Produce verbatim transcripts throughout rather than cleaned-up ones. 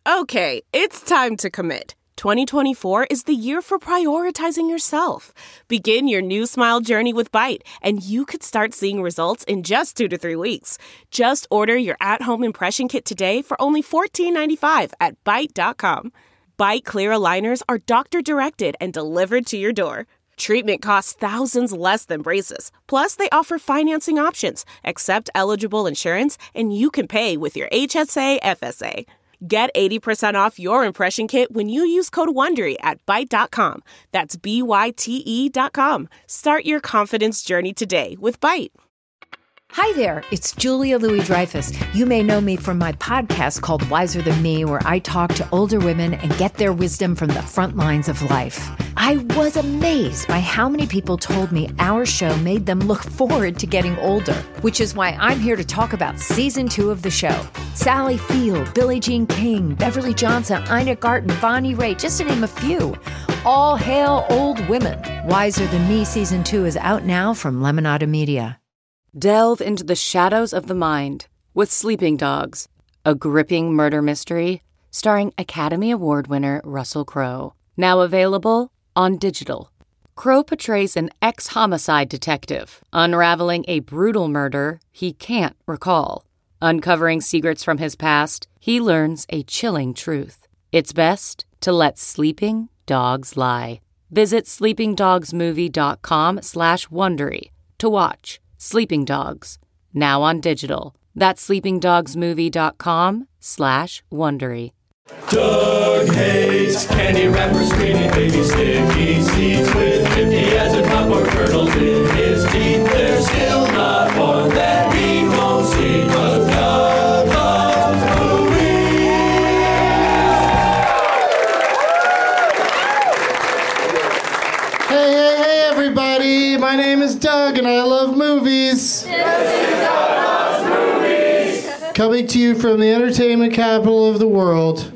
Okay, it's time to commit. twenty twenty-four is the year for prioritizing yourself. Begin your new smile journey with Byte, and you could start seeing results in just two to three weeks. Just order your at-home impression kit today for only fourteen ninety-five at byte dot com. Byte clear aligners are doctor-directed and delivered to your door. Treatment costs thousands less than braces. Plus, they offer financing options, accept eligible insurance, and you can pay with your H S A F S A. Get eighty percent off your impression kit when you use code WONDERY at byte dot com. That's B Y T E dot com. Start your confidence journey today with Byte. Hi there, it's Julia Louis-Dreyfus. You may know me from my podcast called Wiser Than Me, where I talk to older women and get their wisdom from the front lines of life. I was amazed by how many people told me our show made them look forward to getting older, which is why I'm here to talk about season two of the show. Sally Field, Billie Jean King, Beverly Johnson, Ina Garten, Bonnie Raitt, just to name a few. All hail old women. Wiser Than Me season two is out now from Lemonada Media. Delve into the shadows of the mind with Sleeping Dogs, a gripping murder mystery starring Academy Award winner Russell Crowe. Now available on digital. Crowe portrays an ex-homicide detective unraveling a brutal murder he can't recall. Uncovering secrets from his past, he learns a chilling truth. It's best to let sleeping dogs lie. Visit sleepingdogsmovie.com slash Wondery to watch Sleeping Dogs, now on digital. That's sleepingdogsmovie.com slash Wondery. Doug hates candy wrappers, screaming baby sticky seeds with fifty as and popcorn kernels in his teeth. There's still not one that he won't see, 'cause Doug loves movies. Hey, hey, hey, everybody! My name is Doug, and I love movies. Doug loves movies. Coming to you from the entertainment capital of the world,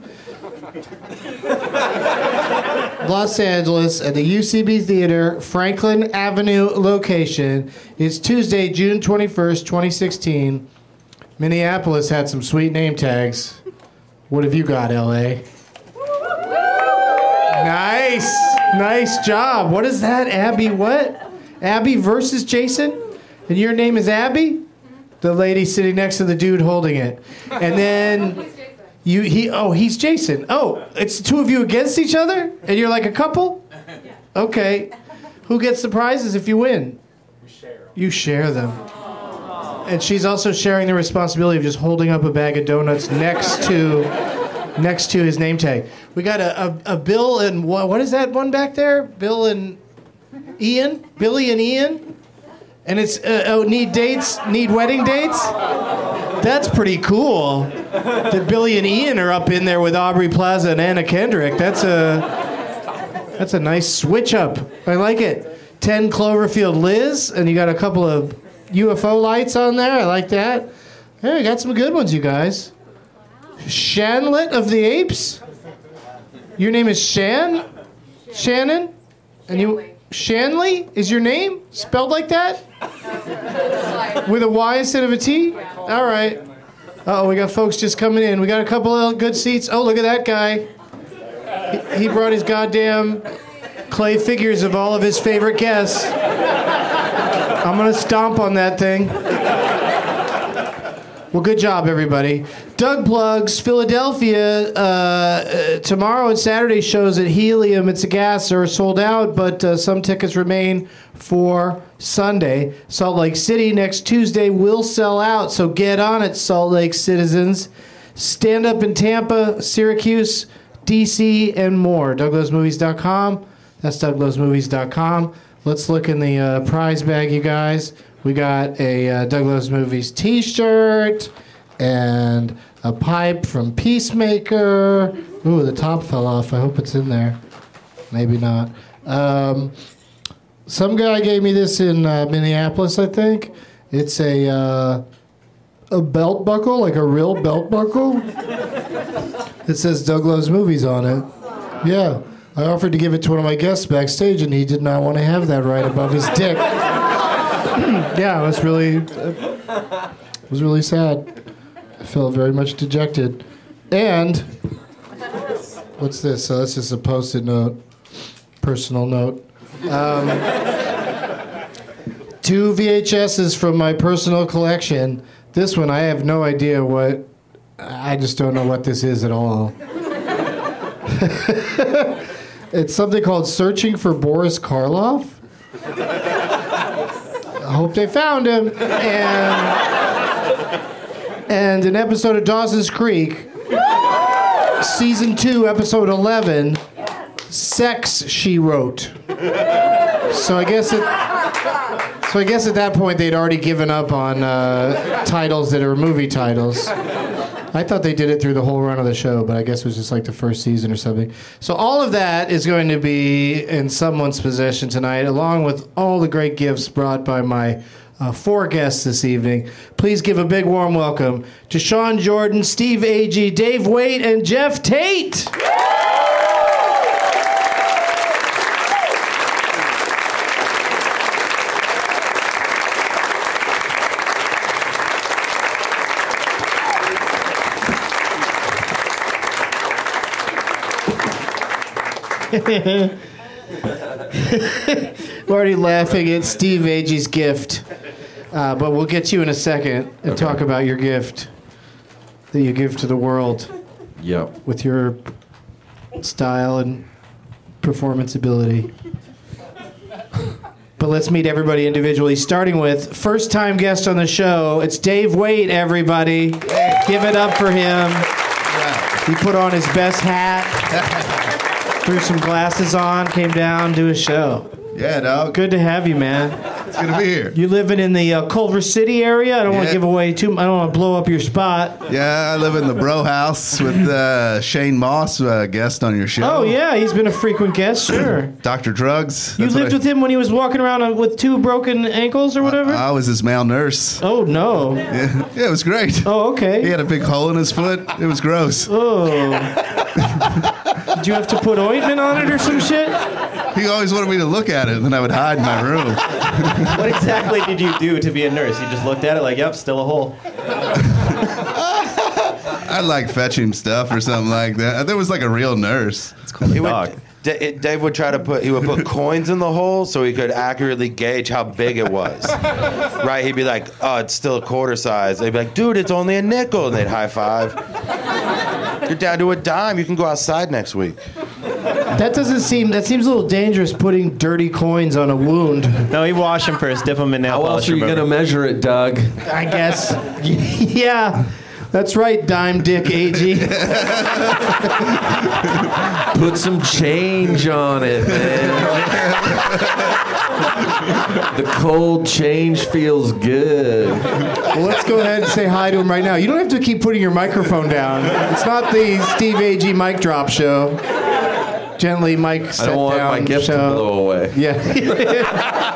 Los Angeles, at the U C B Theater, Franklin Avenue location. It's Tuesday, June twenty-first, twenty sixteen. Minneapolis had some sweet name tags. What have you got, L A? Nice. Nice job. What is that, Abby? What? Abby versus Jason? And your name is Abby? The lady sitting next to the dude holding it. And then you he oh, he's Jason. Oh, it's the two of you against each other? And you're like a couple? Okay. Who gets the prizes if you win? We share. You share them. And she's also sharing the responsibility of just holding up a bag of donuts next to next to his name tag. We got a, a, a Bill and what, what is that one back there? Bill and Ian? Billy and Ian? And it's, uh, oh, need dates? Need wedding dates? That's pretty cool. That Billy and Ian are up in there with Aubrey Plaza and Anna Kendrick. That's a, that's a nice switch up. I like it. ten Cloverfield Liz, and you got a couple of U F O lights on there. I like that. Hey, got some good ones, you guys. Shanlet of the Apes? Your name is Shan? Shannon? And you... Shanley is your name? Spelled like that? With a Y instead of a T? All right. Uh-oh, we got folks just coming in. We got a couple of good seats. Oh, look at that guy. He, he brought his goddamn clay figures of all of his favorite guests. I'm going to stomp on that thing. Well, good job, everybody. Doug plugs Philadelphia. Uh, uh, tomorrow and Saturday shows at Helium. It's a gas are sold out, but uh, some tickets remain for Sunday. Salt Lake City next Tuesday will sell out, so get on it, Salt Lake citizens. Stand up in Tampa, Syracuse, D C, and more. Doug Loves Movies dot com. That's Doug Loves Movies dot com. Let's look in the uh, prize bag, you guys. We got a uh, Doug Loves Movies t-shirt and a pipe from Peacemaker. Ooh, the top fell off. I hope it's in there. Maybe not. Um, some guy gave me this in uh, Minneapolis, I think. It's a uh, a belt buckle, like a real belt buckle. It says Doug Loves Movies on it. Yeah. I offered to give it to one of my guests backstage, and he did not want to have that right above his dick. Yeah, it was really, it was really sad. I felt very much dejected. And What's this? So that's just a post-it note, personal note. Um, two V H S's from my personal collection. This one, I have no idea what. I just don't know what this is at all. It's something called Searching for Boris Karloff. I hope they found him. And, and an episode of Dawson's Creek, season two, episode eleven, Sex, She Wrote. So I guess it, so I guess at that point they'd already given up on uh, titles that are movie titles. I thought they did it through the whole run of the show, but I guess it was just like the first season or something. So all of that is going to be in someone's possession tonight, along with all the great gifts brought by my uh, four guests this evening. Please give a big warm welcome to Sean Jordan, Steve Agee, Dave Waite, and Jeff Tate. We're already laughing at Steve Agee's gift, uh, but we'll get you in a second and okay. talk about your gift that you give to the world. Yep. With your style and performance ability. But let's meet everybody individually, starting with first-time guest on the show. It's Dave Waite, everybody. Hey. Give it up for him. Yeah. He put on his best hat. Threw some glasses on, came down, do a show. Yeah, dog. Good to have you, man. It's good to be here. You living in the uh, Culver City area? I don't yeah. want to give away too. I don't want to blow up your spot. Yeah, I live in the Bro House with uh, Shane Moss, uh, guest on your show. Oh yeah, he's been a frequent guest. Sure. Doctor Drugs. You lived I... with him when he was walking around with two broken ankles or whatever. I, I was his male nurse. Oh no. Yeah, yeah, it was great. Oh okay. He had a big hole in his foot. It was gross. Oh. Did you have to put ointment on it or some shit? He always wanted me to look at it, and then I would hide in my room. What exactly did you do to be a nurse? You just looked at it like, yep, still a hole. I'd like fetch him stuff or something like that. There was like a real nurse. It's called a dog. D- Dave would try to put, he would put coins in the hole so he could accurately gauge how big it was. Right? He'd be like, oh, it's still a quarter size. They'd be like, dude, it's only a nickel. And they'd high five. You're down to a dime. You can go outside next week. That doesn't seem, that seems a little dangerous, putting dirty coins on a wound. No, he wash them first, dip them in nail polish. How else are you going to measure it, Doug? I guess. Yeah. That's right, Dime Dick Agee. Put some change on it, man. The cold change feels good. Well, let's go ahead and say hi to him right now. You don't have to keep putting your microphone down. It's not the Steve Agee mic drop show. Gently, mic set down. I don't want my gift show. to blow away. Yeah.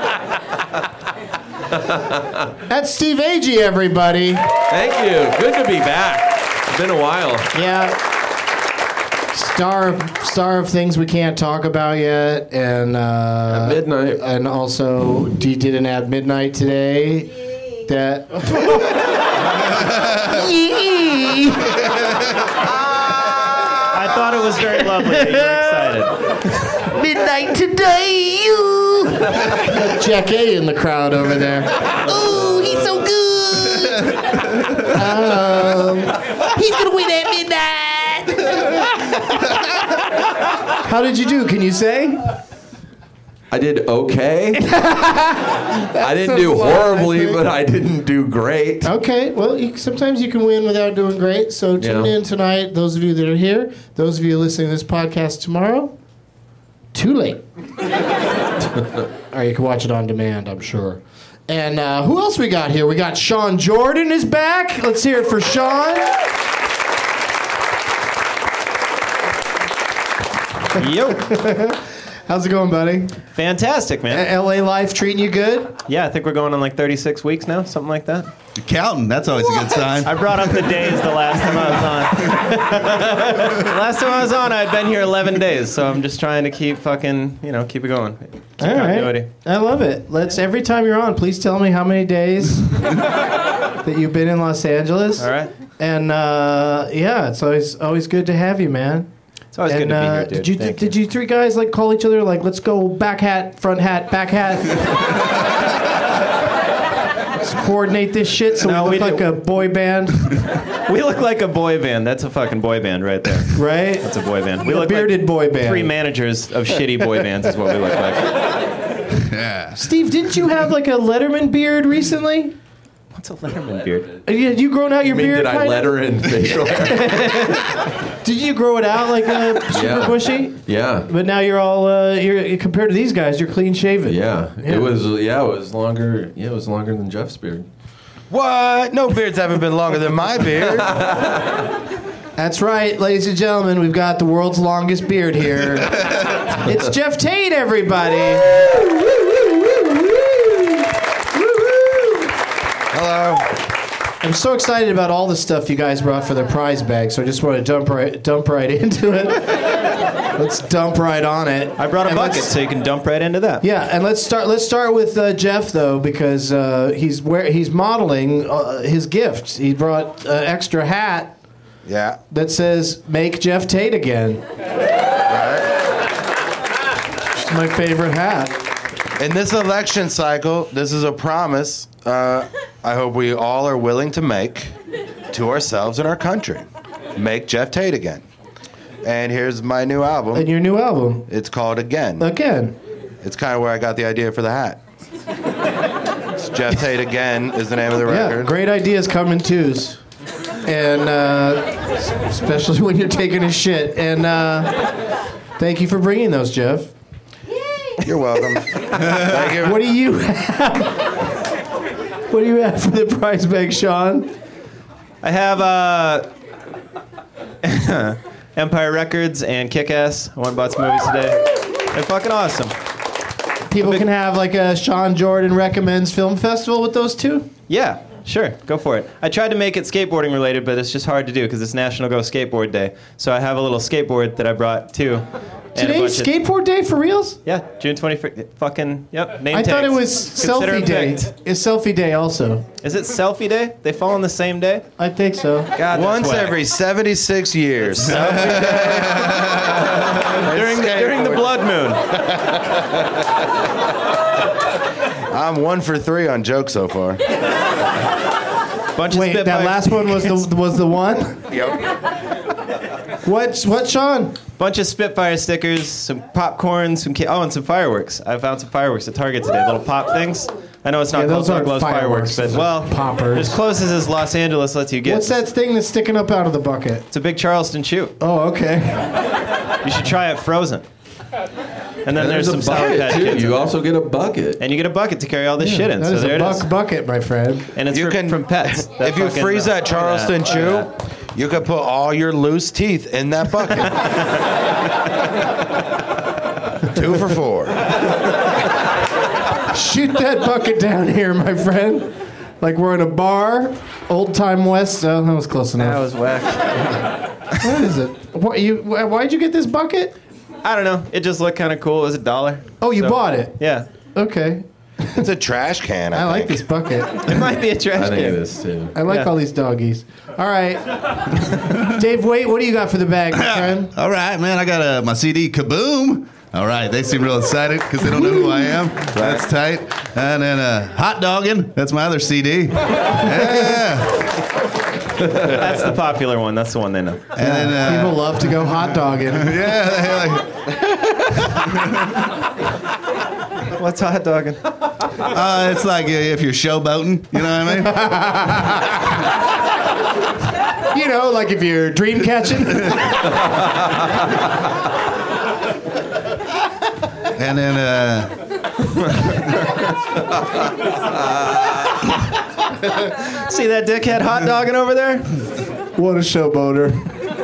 That's Steve Agee, everybody. Thank you. Good to be back. It's been a while. Yeah. Star of, star of things we can't talk about yet, and uh, at midnight, and also he did an At Midnight today. That. I thought it was very lovely that you were excited. Midnight today. Jack A in the crowd over there. Ooh, he's so good. Um, he's gonna win at midnight. How did you do? Can you say? I did okay. I didn't do horribly, but I didn't do great. Okay, well, you, sometimes you can win without doing great. So tune yeah. in tonight, those of you that are here. Those of you listening to this podcast tomorrow, too late. Or you can watch it on demand, I'm sure. And uh, who else we got here? We got Sean Jordan is back. Let's hear it for Sean. Yo. How's it going, buddy? Fantastic, man. L A life treating you good? Yeah, I think we're going on like thirty-six weeks now, something like that. You're counting. That's always what? a good sign. I brought up the days the last time I was on. The last time I was on, I'd been here eleven days, so I'm just trying to keep fucking, you know, keep it going. Keep All right. I love it. Let's, every time you're on, please tell me how many days that you've been in Los Angeles. All right. And uh, yeah, it's always always good to have you, man. It's always and, good to be uh, here, dude. Did you Thank did you three guys like call each other like, let's go back hat, front hat, back hat? Let's coordinate this shit so No, we we look like do- a boy band, We look like a boy band. That's a fucking boy band right there. right? That's a boy band. We A look bearded like boy band. three managers of shitty boy bands is what we look like. Yeah. Steve, didn't you have like a Letterman beard recently? What's a Letterman beard? Uh, Had you grown out your You mean, beard? did I kind let of? her in facial hair? Did you grow it out like a super Yeah. bushy? Yeah. But now you're all uh, you're compared to these guys, you're clean shaven. Yeah. Yeah. It was yeah, it was longer yeah, it was longer than Jeff's beard. What? No beards haven't been longer than my beard. That's right, ladies and gentlemen. We've got the world's longest beard here. It's Jeff Tate, everybody. Hello. I'm so excited about all the stuff you guys brought for the prize bag, so I just want to dump right, dump right into it. Let's dump right on it. I brought a And bucket, let's- so you can dump right into that. Yeah, and let's start. Let's start with uh, Jeff though, because uh, he's where he's modeling uh, his gift. He brought an extra hat Yeah. that says "Make Jeff Tate Again." It's my favorite hat. In this election cycle, this is a promise uh, I hope we all are willing to make to ourselves and our country. Make Jeff Tate again. And here's my new album. And your new album, It's called Again. again. It's kind of where I got the idea for the hat. It's Jeff Tate Again is the name of the Yeah, record. great ideas come in twos, and uh, especially when you're taking a shit. And uh, thank you for bringing those, Jeff. You're welcome. Thank you. What do you have? What do you have for the prize bag, Sean? I have uh, Empire Records and Kick-Ass. I went and bought some movies today. They're fucking awesome. People can have like a Sean Jordan Recommends Film Festival with those two? Yeah, sure. Go for it. I tried to make it skateboarding related, but it's just hard to do because it's National Go Skateboard Day. So I have a little skateboard that I brought too. And a Today's bunch of- skateboard day for reals? Yeah, June twenty-fifth. Fucking, yep, name I thought tags. it was Consider selfie them day. picked. It's selfie day also. Is it selfie day? They fall on the same day? I think so. God, that's Once whack. every seventy-six years. during, the, during the blood moon. I'm one for three on jokes so far. Bunch of Wait, that Spitfire last one was the was the one? Yep. What what Sean? Bunch of Spitfire stickers, some popcorn, some ca- oh, and some fireworks. I found some fireworks at Target today, little pop things. I know it's not Yeah, called those aren't Glows fireworks, fireworks, but those are well, poppers. as close as as Los Angeles lets you get. What's that thing that's sticking up out of the bucket? It's a big Charleston chew. Oh, okay. You should try it frozen. And then there's, There's some a Sour bucket Patch too. Kids. You also get a bucket. And you get a bucket to carry all this shit in. That So is there a it buck is. bucket, my friend. And it's You for, can- from pets. That If you fucking, freeze uh, that Charleston yeah. chew, you could put all your loose teeth in that bucket. Two for four. Shoot that bucket down here, my friend. Like we're in a bar, old time West. Oh, that was close enough. That was whack. What is it? What you? wh- Why'd you get this bucket? I don't know. It just looked kind of cool. It was a dollar. Oh, you So- bought it. Yeah. Okay. It's a trash can, I, I like think. this bucket. It might be a trash I think it can. is too. I like Yeah. all these doggies. All right. Dave, wait. What do you got for the bag, my friend? All right, man. I got uh, my C D, Kaboom. All right, they seem real excited because they don't know who I am. That's tight. And then uh, Hot Doggin'. That's my other C D. Yeah. That's the popular one. That's the one they know. And then, uh, People love to go hot dogging. yeah, they like, What's hot dogging? uh, it's like uh, if you're showboating. You know what I mean? You know, like if you're dream catching. And then, uh, See that dickhead hot dogging over there? What a showboater.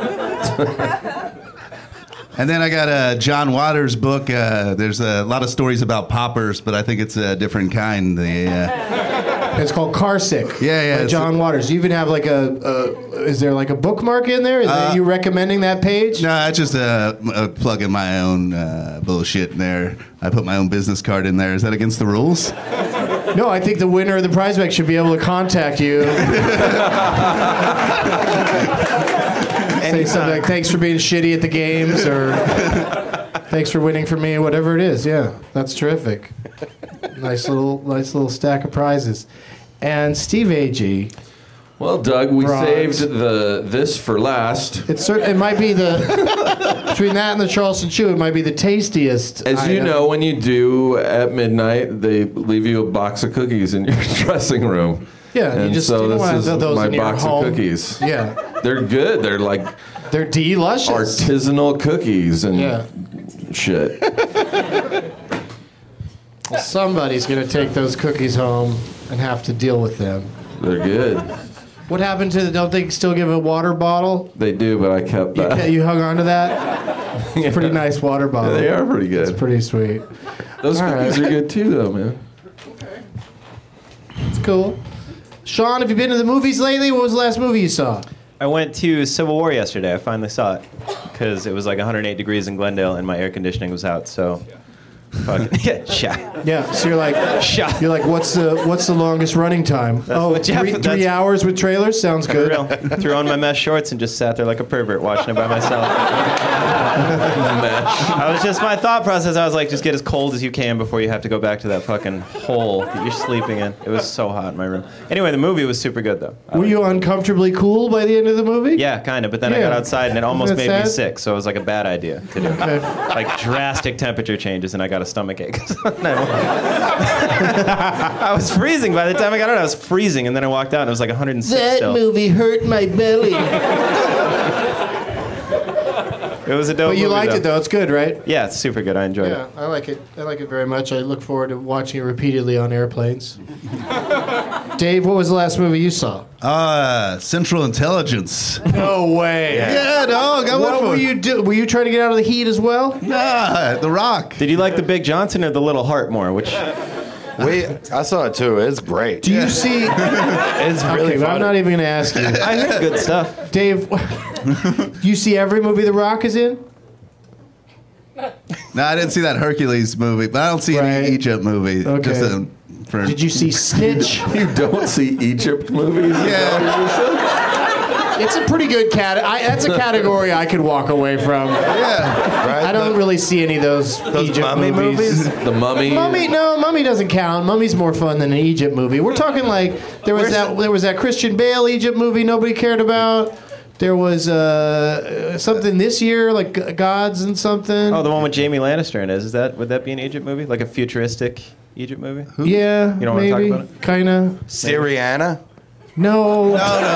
and then I got a John Waters book. Uh, there's a lot of stories about poppers, but I think it's a different kind. The, uh, It's called Car Sick. Yeah, yeah, By it's John a- Waters. You even have like a, a. Is there like a bookmark in there? Is that Uh, you recommending that page? no, I just uh, uh, plug in my own uh, bullshit in there. I put my own business card in there. Is that against the rules? No, I think the winner of the prize bag should be able to contact you. Say something like, thanks for being shitty at the games, or thanks for winning for me, whatever it is. Yeah, that's terrific. Nice little, nice little stack of prizes. And Steve Agee. Well, Doug, we Bronze. saved the this for last. It's cer- it might be the between that and the Charleston Chew, it might be the tastiest. As you item. know, when you do at midnight, they leave you a box of cookies in your dressing room. Yeah, and you just so you don't this want is those my in your box home. of cookies. Yeah, They're good. They're like they're delicious. artisanal cookies and Yeah. shit. Well, somebody's gonna take those cookies home and have to deal with them. They're good. What happened to the? Don't they still give a water bottle? They do, but I kept You, that. ca- you hung on to that. It's a pretty nice water bottle. Yeah, they are pretty good. It's pretty sweet. Those All cookies right. are good too, though, man. It's cool. Sean, have you been to the movies lately? What was the last movie you saw? I went to Civil War yesterday. I finally saw it because it was like one hundred eight degrees in Glendale and my air conditioning was out. So, fuck yeah, shot. Yeah. So you're like, Shot. you're like, what's the what's the longest running time? oh, what Jeff- three, three that's- hours with trailers sounds For good. real. Threw on my mesh shorts and just sat there like a pervert watching it by myself. I was just my thought process. I was like, just get as cold as you can before you have to go back to that fucking hole that you're sleeping in. It was so hot in my room. Anyway, the movie was super good though. I Were you uncomfortably cool by the end of the movie? Yeah, kind of. But then I Yeah. got outside and it almost Isn't made that me sad? sick. So it was like a bad idea to do. Okay. Like drastic temperature changes and I got a stomach ache. I was freezing by the time I got out. I was freezing and then I walked out and it was like one hundred six That still. movie hurt my belly. It was a dope But you movie, liked it though. It's good, right? Yeah, it's super good. I enjoyed Yeah, it. I like it. I like it very much. I look forward to watching it repeatedly on airplanes. Dave, what was the last movie you saw? Uh, Central Intelligence. No way. Yeah, dog. I What went were for you do? Were you trying to get out of the heat as well? Nah, The Rock. Did you like the Big Johnson or the Little Heart more? Which We, I saw it too. It's great. Do you see? It's really Okay, but I'm funny. not even going to ask you. I heard good stuff. Dave, you see every movie The Rock is in? No, I didn't see that Hercules movie, but I don't see Right. any Egypt movie. Okay. Just, uh, for, Did you see Snitch? You don't see Egypt movies? Yeah. It's a pretty good cat. I, that's a category I could walk away from. Yeah. Right? I don't really see any of those, Those Egypt mummy movies. movies? The Mummy. Mummy, no, Mummy doesn't count. Mummy's more fun than an Egypt movie. We're talking like there was Where's that there was that Christian Bale Egypt movie nobody cared about. There was uh, something this year like G- Gods and something. Oh, the one with Jamie Lannister in it. Is that would that be an Egypt movie? Like a futuristic Egypt movie? yeah, You don't wanna talk maybe, about it? kind of. Syriana? No.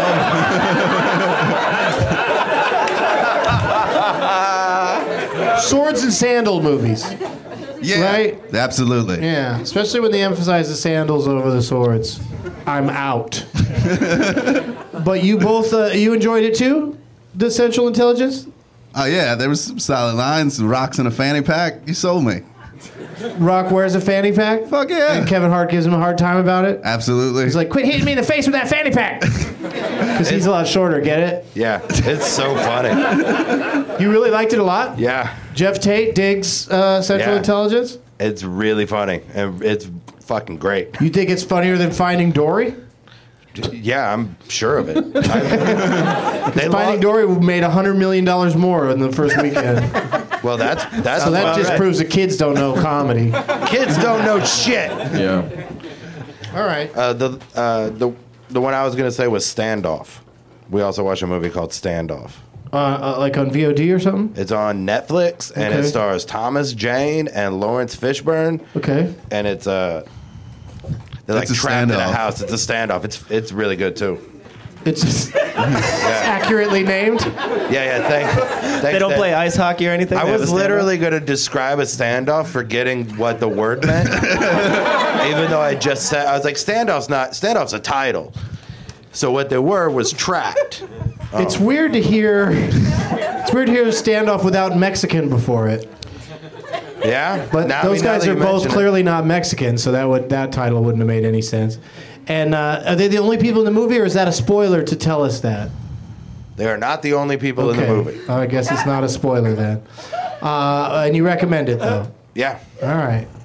Swords and sandal movies. Yeah. Right? Absolutely. Yeah, especially when they emphasize the sandals over the swords. I'm out. But you both, uh, you enjoyed it too? The Central Intelligence? Oh, yeah. There was some solid lines. Rocks in a fanny pack. You sold me. Rock wears a fanny pack? Fuck yeah. And Kevin Hart gives him a hard time about it? Absolutely. He's like, quit hitting me in the face with that fanny pack! Because he's a lot shorter, get it? Yeah, it's so funny. You really liked it a lot? Yeah, Jeff Tate digs uh, Central Yeah. Intelligence? it's really funny and it's fucking great. You think it's funnier than Finding Dory? Yeah, I'm sure of it. I, they Finding lo- Dory made one hundred million dollars more in the first weekend. Well, that's that's So that about just right. proves that kids don't know comedy. Kids don't know shit. Yeah. All right. Uh, the uh, the the one I was gonna say was Standoff. We also watched a movie called Standoff. Uh, uh, like on V O D or something? It's on Netflix and Okay. it stars Thomas Jane and Lawrence Fishburne. Okay. And it's uh, they're like It's a trapped in a standoff. house. It's a standoff. It's it's really good too. It's, it's accurately named. Yeah, yeah. Thank, thanks, They don't Dad. play ice hockey or anything? I They have was a standoff? literally going to describe a standoff, forgetting what the word meant. Even though I just said, I was like, standoff's not, standoff's a title. So what they were was trapped. It's weird to hear. It's weird to hear a standoff without Mexican before it. Yeah? But Now- I those mean, now guys that are you both mention it. clearly not Mexican, so that would that title wouldn't have made any sense. And uh, are they the only people in the movie, or is that a spoiler to tell us that? They are not the only people in the movie. Oh, I guess it's not a spoiler then. Uh, and you recommend it though. Yeah. All right.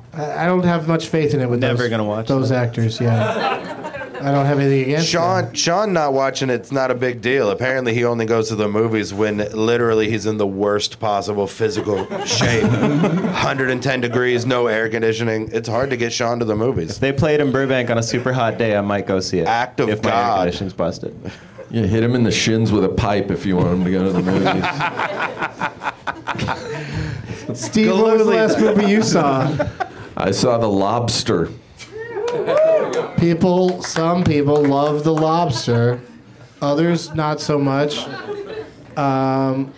I I don't have much faith in it with Never those, gonna watch those that. actors. Yeah, I don't have anything against Sean, them. Sean not watching it's not a big deal. Apparently, he only goes to the movies when literally he's in the worst possible physical shape. one hundred ten degrees, no air conditioning. It's hard to get Sean to the movies. If they played in Burbank on a super hot day, I might go see it. Act of if my air God. conditioning's busted. You hit him in the shins with a pipe if you want him to go to the movies. Steve, what was the last movie you saw? I saw The Lobster. People, some people love The Lobster, others not so much. Um,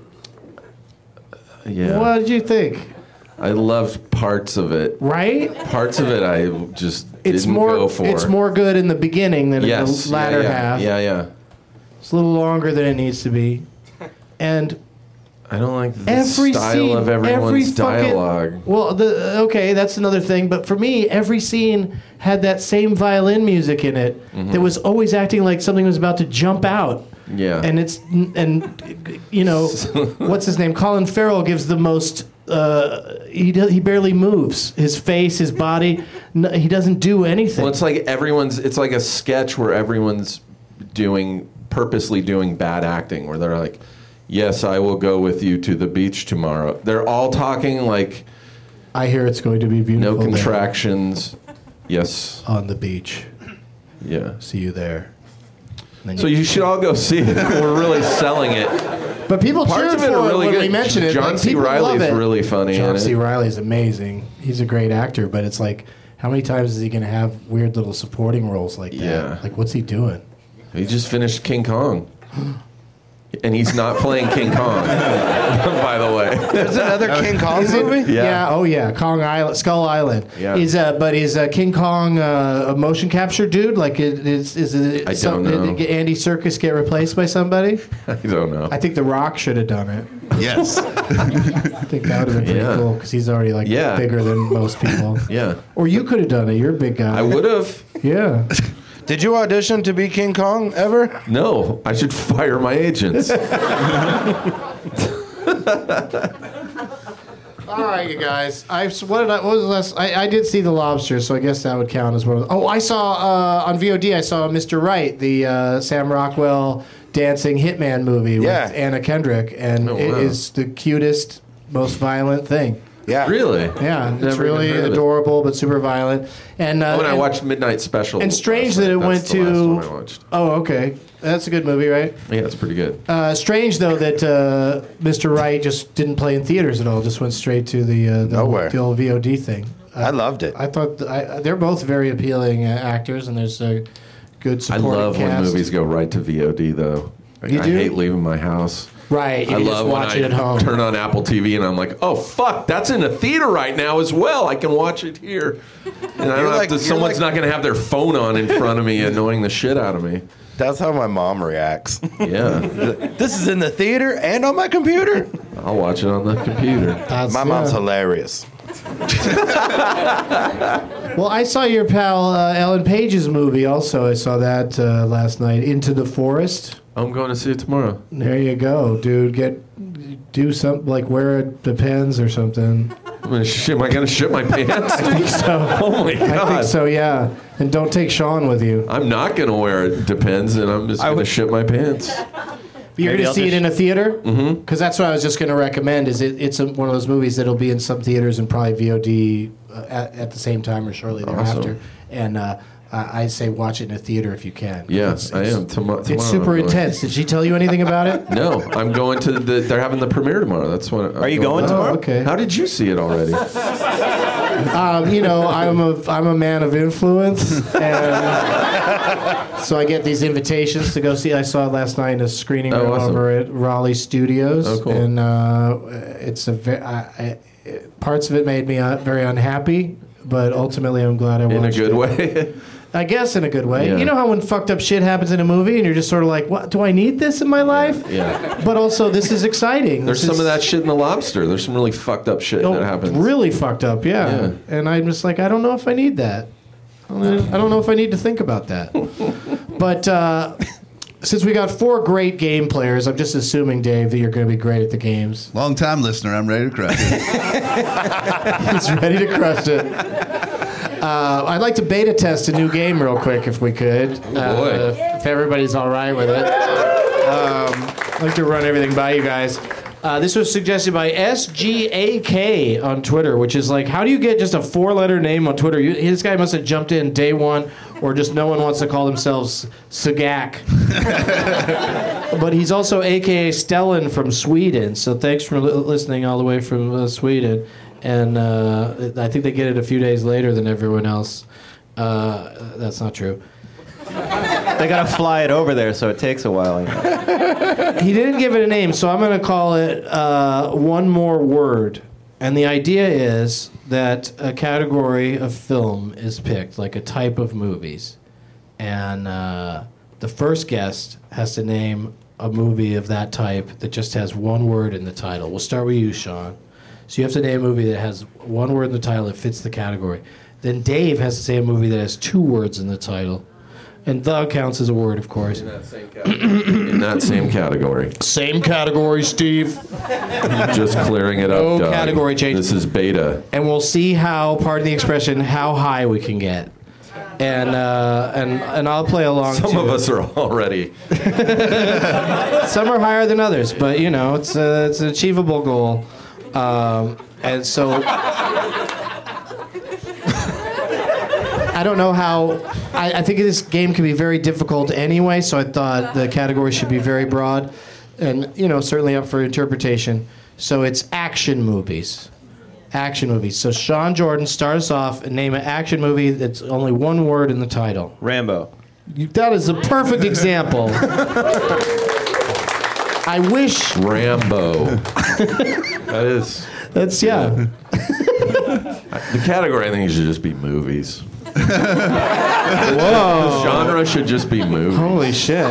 Yeah. What did you think? I loved parts of it. Right? Parts of it I just It's didn't more. go for. It's more good in the beginning than yes, in the latter yeah, yeah, half. Yeah, yeah. It's a little longer than it needs to be, and I don't like the every style scene, of every everyone's fucking- dialogue. Well, the okay, that's another thing. But for me, every scene had that same violin music in it Mm-hmm. that was always acting like something was about to jump out. Yeah. And it's and you know what's his name? Colin Farrell gives the most. Uh, he do, he barely moves. His face, his body. No, he doesn't do anything. Well, it's like everyone's. It's like a sketch where everyone's doing purposely doing bad acting, where they're like, "Yes, I will go with you to the beach tomorrow." They're all talking like I hear it's going to be no beautiful. there. contractions. Yes. On the beach. Yeah. See you there. And then So you should all go see it. We're really selling it. But people Parts cheered of it for are it really when good. we mentioned it. John Like, C. people Reilly's love it. really funny John in C. it. Reilly's amazing. He's a great actor, but it's like, how many times is he going to have weird little supporting roles like that? Yeah. Like, what's he doing? He just finished King Kong. And he's not playing King Kong, by the way. There's another King Kong Is it- movie? Yeah. Yeah. Oh yeah. Kong Island, Skull Island. Yeah. Is uh, but is uh, King Kong uh, a motion capture dude? Like, it, is is it? I some- don't know. Did did Andy Serkis get replaced by somebody? I don't know. I think The Rock should have done it. Yes. I think that would have been pretty Yeah. cool because he's already like Yeah. bigger than most people. Yeah. Or you could have done it. You're a big guy. I would have. Yeah. Did you audition to be King Kong ever? No, I should fire my agents. All right, you guys. I what did I? What was the last? I, I did see The Lobster, so I guess that would count as one of. The, oh, I saw uh, on V O D. I saw Mister Right, the uh, Sam Rockwell dancing hitman movie with Yeah. Anna Kendrick, and Oh, it wow. is the cutest, most violent thing. Yeah. Really? Yeah, it's Never really even heard of it. adorable but super violent. And uh, Oh, and I and- watched Midnight Special. And strange last that it night. went That's the last to. one I watched. Oh, okay. That's a good movie, right? Yeah, it's pretty good. Uh, strange though that uh, Mister Right just didn't play in theaters at all. Just went straight to the uh, the, Nowhere. the old V O D thing. I loved it. I thought th- I, they're both very appealing uh, actors, and there's a good I supporting love when cast. movies go right to V O D, though. You I do? hate leaving my house. Right, you I can love just watch when it at I home. turn on Apple T V and I'm like, oh fuck, that's in a theater right now as well. I can watch it here, and I don't have like- to, you're someone's like- not going to have their phone on in front of me, annoying the shit out of me. That's how my mom reacts. Yeah, This is in the theater and on my computer. I'll watch it on the computer. That's- My mom's yeah. hilarious. Well, I saw your pal uh, Ellen Page's movie. Also, I saw that uh, last night. Into the Forest. I'm going to see it tomorrow. There you go, dude. Get do something like wear it depends or something. I'm gonna sh- am I going to shit my pants? I think so. Oh my god! I think so. Yeah, and don't take Sean with you. I'm not going to wear it. Depends, and I'm just I going to would- shit my pants. You're Maybe going to I'll see it just- in a theater? Mm-hmm. Because that's what I was just going to recommend. Is it? It's a, one of those movies that'll be in some theaters and probably V O D uh, at, at the same time or shortly thereafter. Awesome. And uh, I I say watch it in a theater if you can. Yeah, It's- I it's- am. Tomo- It's tomorrow I'm super going. intense. Did she tell you anything about it? No, I'm going to the. They're having the premiere tomorrow. That's what. I'm Are you going Oh, tomorrow? okay. How did you see it already? Um, you know, I'm a I'm a man of influence, and so I get these invitations to go see. I saw it last night in a screening Oh, room awesome. over at Raleigh Studios, Oh, cool. and uh, it's a ve- I, I, parts of it made me uh, very unhappy, but ultimately I'm glad I watched In a good it. way. I guess in a good way. Yeah. You know how when fucked up shit happens in a movie and you're just sort of like, what? Do I need this in my life? yeah. But also, this is exciting. There's This some is- of that shit in The Lobster. There's some really fucked up shit Oh, that happens. really fucked up, yeah. Yeah. And I'm just like, I don't know if I need that. I don't I don't know if I need to think about that. But uh, since we got four great game players, I'm just assuming, Dave, that you're going to be great at the games. Long time listener, I'm ready to crush it. He's ready to crush it. Uh, I'd like to beta test a new game real quick, if we could. Uh, boy. if, if everybody's all right with it. Um, I'd like to run everything by you guys. Uh, this was suggested by S G A K on Twitter, which is like, how do you get just a four-letter name on Twitter? You, this guy must have jumped in day one, or just no one wants to call themselves Sagak. But he's also A K A Stellan from Sweden, so thanks for li- listening all the way from uh, Sweden. And uh, I think they get it a few days later than everyone else. Uh, that's not true. They gotta fly it over there, so it takes a while. You know. He didn't give it a name, so I'm going to call it uh, One More Word. And the idea is that a category of film is picked, like a type of movies. And uh, the first guest has to name a movie of that type that just has one word in the title. We'll start with you, Sean. So you have to name a movie that has one word in the title that fits the category. Then Dave has to say a movie that has two words in the title. And the counts as a word, of course. In that same category. In that same category. Same category, Steve. Just clearing it up, No Doug. category change. This is beta. And we'll see how, pardon the expression, how high we can get. And uh, and and I'll play along. Some too. of us are already. Some are higher than others, but you know, it's a, it's an achievable goal. Um, and so I don't know how. I, I think this game can be very difficult anyway, so I thought the category should be very broad, and you know, certainly up for interpretation. So it's action movies. Action movies. So Sean Jordan, start us off and name an action movie that's only one word in the title. Rambo. You, that is a perfect example. I wish. Rambo. That is. That's, yeah. The category, I think, should just be movies. Whoa. The genre should just be movies. Holy shit.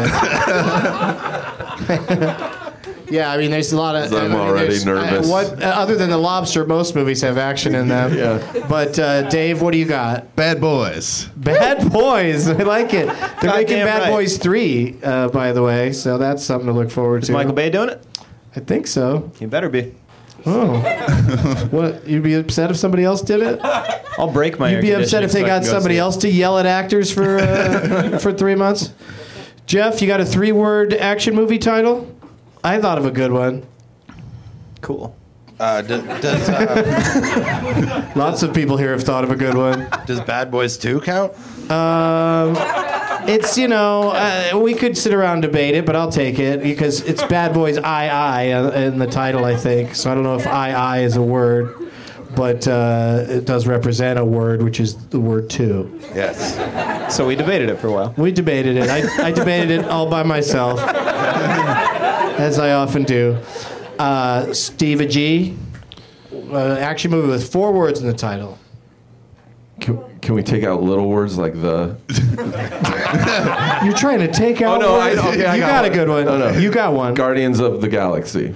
Yeah, I mean, there's a lot of. I'm I mean, already uh, nervous. what uh, other than The Lobster, most movies have action in them. Yeah. But uh, Dave, what do you got? Bad Boys. Bad Boys. I like it. They're making Goddamn Bad right. Boys three, uh, by the way, so that's something to look forward Is to. Michael Bay doing it? I think so. You better be. Oh. What? You'd be upset if somebody else did it? I'll break my. You'd air be upset conditioning if they so I got can go somebody see it. else to yell at actors for uh, for three months. Jeff, you got a three-word action movie title? I thought of a good one. Cool. Uh, d- does uh, Lots of people here have thought of a good one. does Bad Boys two count? Um, it's, you know, uh, we could sit around and debate it, but I'll take it because it's Bad Boys I I in the title, I think. So I don't know if I I is a word, but uh, it does represent a word, which is the word two. Yes. So we debated it for a while. We debated it. I, I debated it all by myself, as I often do. Uh, Steve G, uh, action movie with four words in the title. Can, can we take out little words like the? You're trying to take out. Oh no! I, words? okay, I you got, got, one. a good one. No, no. You got one. Guardians of the Galaxy.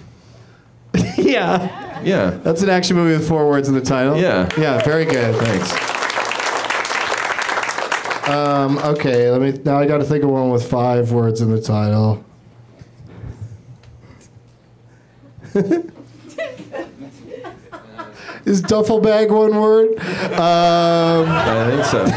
Yeah. Yeah. That's an action movie with four words in the title. Yeah. Yeah. Very good. Thanks. Um, okay. Let me. Now I got to think of one with five words in the title. Is duffel bag one word? Um, I think so.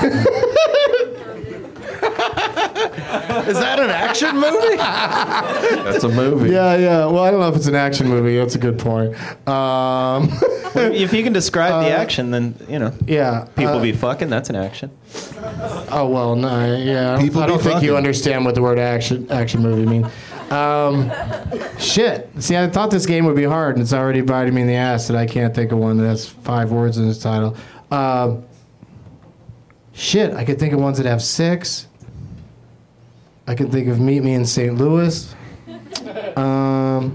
Is that an action movie? That's a movie. yeah, yeah. Well, I don't know if it's an action movie. That's a good point. Um, If you can describe the action, then you know. yeah. People uh, be fucking. That's an action. Oh well, no, yeah. People I don't be think you fucking. understand what the word action action movie means. Um, shit. See, I thought this game would be hard, and it's already biting me in the ass that I can't think of one that has five words in its title. Um, shit, I could think of ones that have six. I can think of Meet Me in Saint Louis. Um,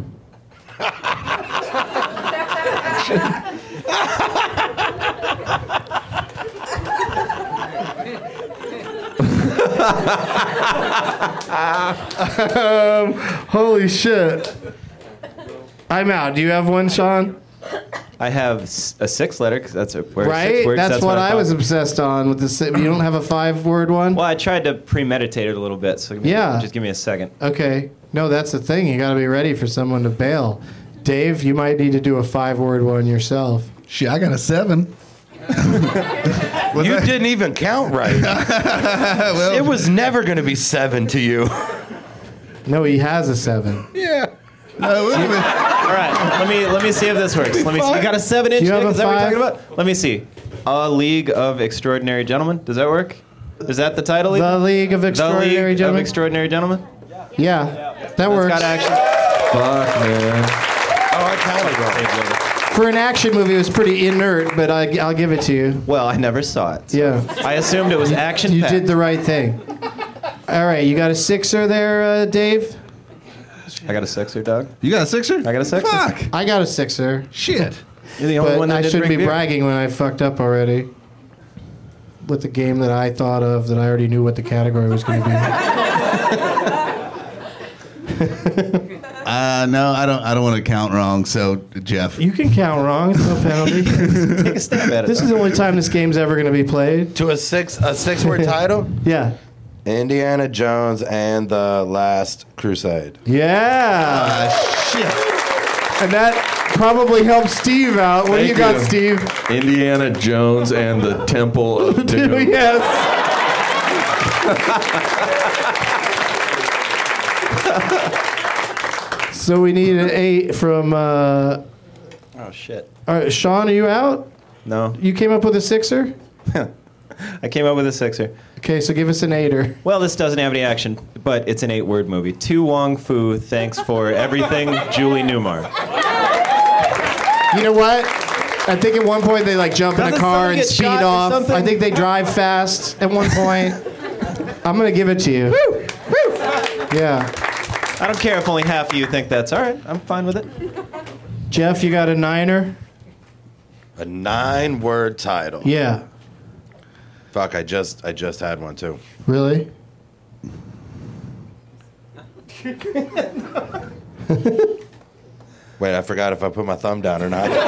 um, holy shit. I'm out. Do you have one, Sean? I have s- a six letter because that's a, where Right? six works. That's, That's what I, was thought. obsessed on with the. si- You don't have a five-word one. Well, I tried to premeditate it a little bit, so give me- Yeah. just give me a second. Okay. No, that's the thing. You got to be ready for someone to bail. Dave, you might need to do a five-word one yourself. Shit, I got a seven. You didn't even count right. Well, It was never going to be seven to you. No, he has a seven. yeah. No, wait a minute. All right, let me let me see if this works. Let me see. You got a seven inch Do you have dick? a Is that what five? you're talking about? Let me see. A League of Extraordinary Gentlemen. Does that work? Is that the title? The even? League of The Extraordinary League Gentlemen. of Extraordinary Gentlemen. Yeah, that That's works. got action. Fuck, man. Oh, I counted wrong. For an action movie, it was pretty inert, but I, I'll give it to you. Well, I never saw it. Yeah. I assumed it was action. You did the right thing. All right, you got a sixer there, uh, Dave? I got a sixer, Doug. You got a sixer? I got a sixer. Fuck. I got a sixer. Shit. You're the only But one that I didn't shouldn't drink be beer. bragging when I fucked up already. With the game that I thought of, that I already knew what the category was going to be. Uh, no, I don't. I don't want to count wrong. So, Jeff. You can count wrong. It's no penalty. Take a stab at it. This is the only time this game's ever going to be played. To a six a six word title? Yeah. Indiana Jones and the Last Crusade. Yeah. Ah, shit. And that probably helped Steve out. What do Thank you got, you. Steve? Indiana Jones and the Temple of Doom. Yes. So we need an eight from. Uh, Oh shit. all right, Sean, are you out? No. You came up with a sixer? I came up with a sixer. Okay, so give us an eighter. Well, this doesn't have any action, but it's an eight-word movie. To Wong Fu, thanks for everything, Julie Newmar. You know what? I think at one point they like jump in a Doesn't car someone and get speed shot or off. something? I think they drive fast at one point. I'm gonna give it to you. Woo! Woo! Yeah. I don't care if only half of you think that's all right. I'm fine with it. Jeff, you got a niner? A nine word title. Yeah. Fuck, I just I just had one too. Really? Wait, I forgot if I put my thumb down or not.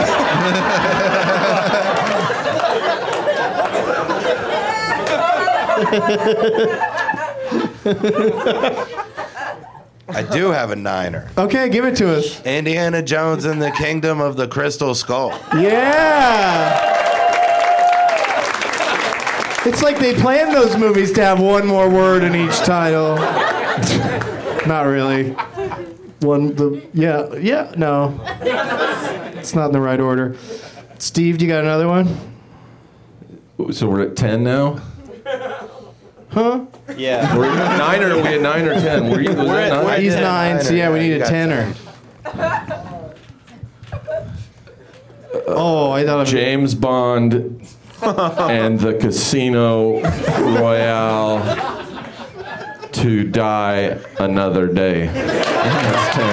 I do have a niner. Okay, give it to us. Indiana Jones and the Kingdom of the Crystal Skull. Yeah. It's like they planned those movies to have one more word in each title. Not really. One, the yeah, yeah, no. It's not in the right order. Steve, do you got another one? So we're at ten now? Huh? Yeah. We're at nine or, are we at nine or ten? Were you, was We're that at- nine? we're He's at nine, so yeah, we need You a got tenner. Oh, I thought of James Bond and the Casino Royale to die another day. That's ten.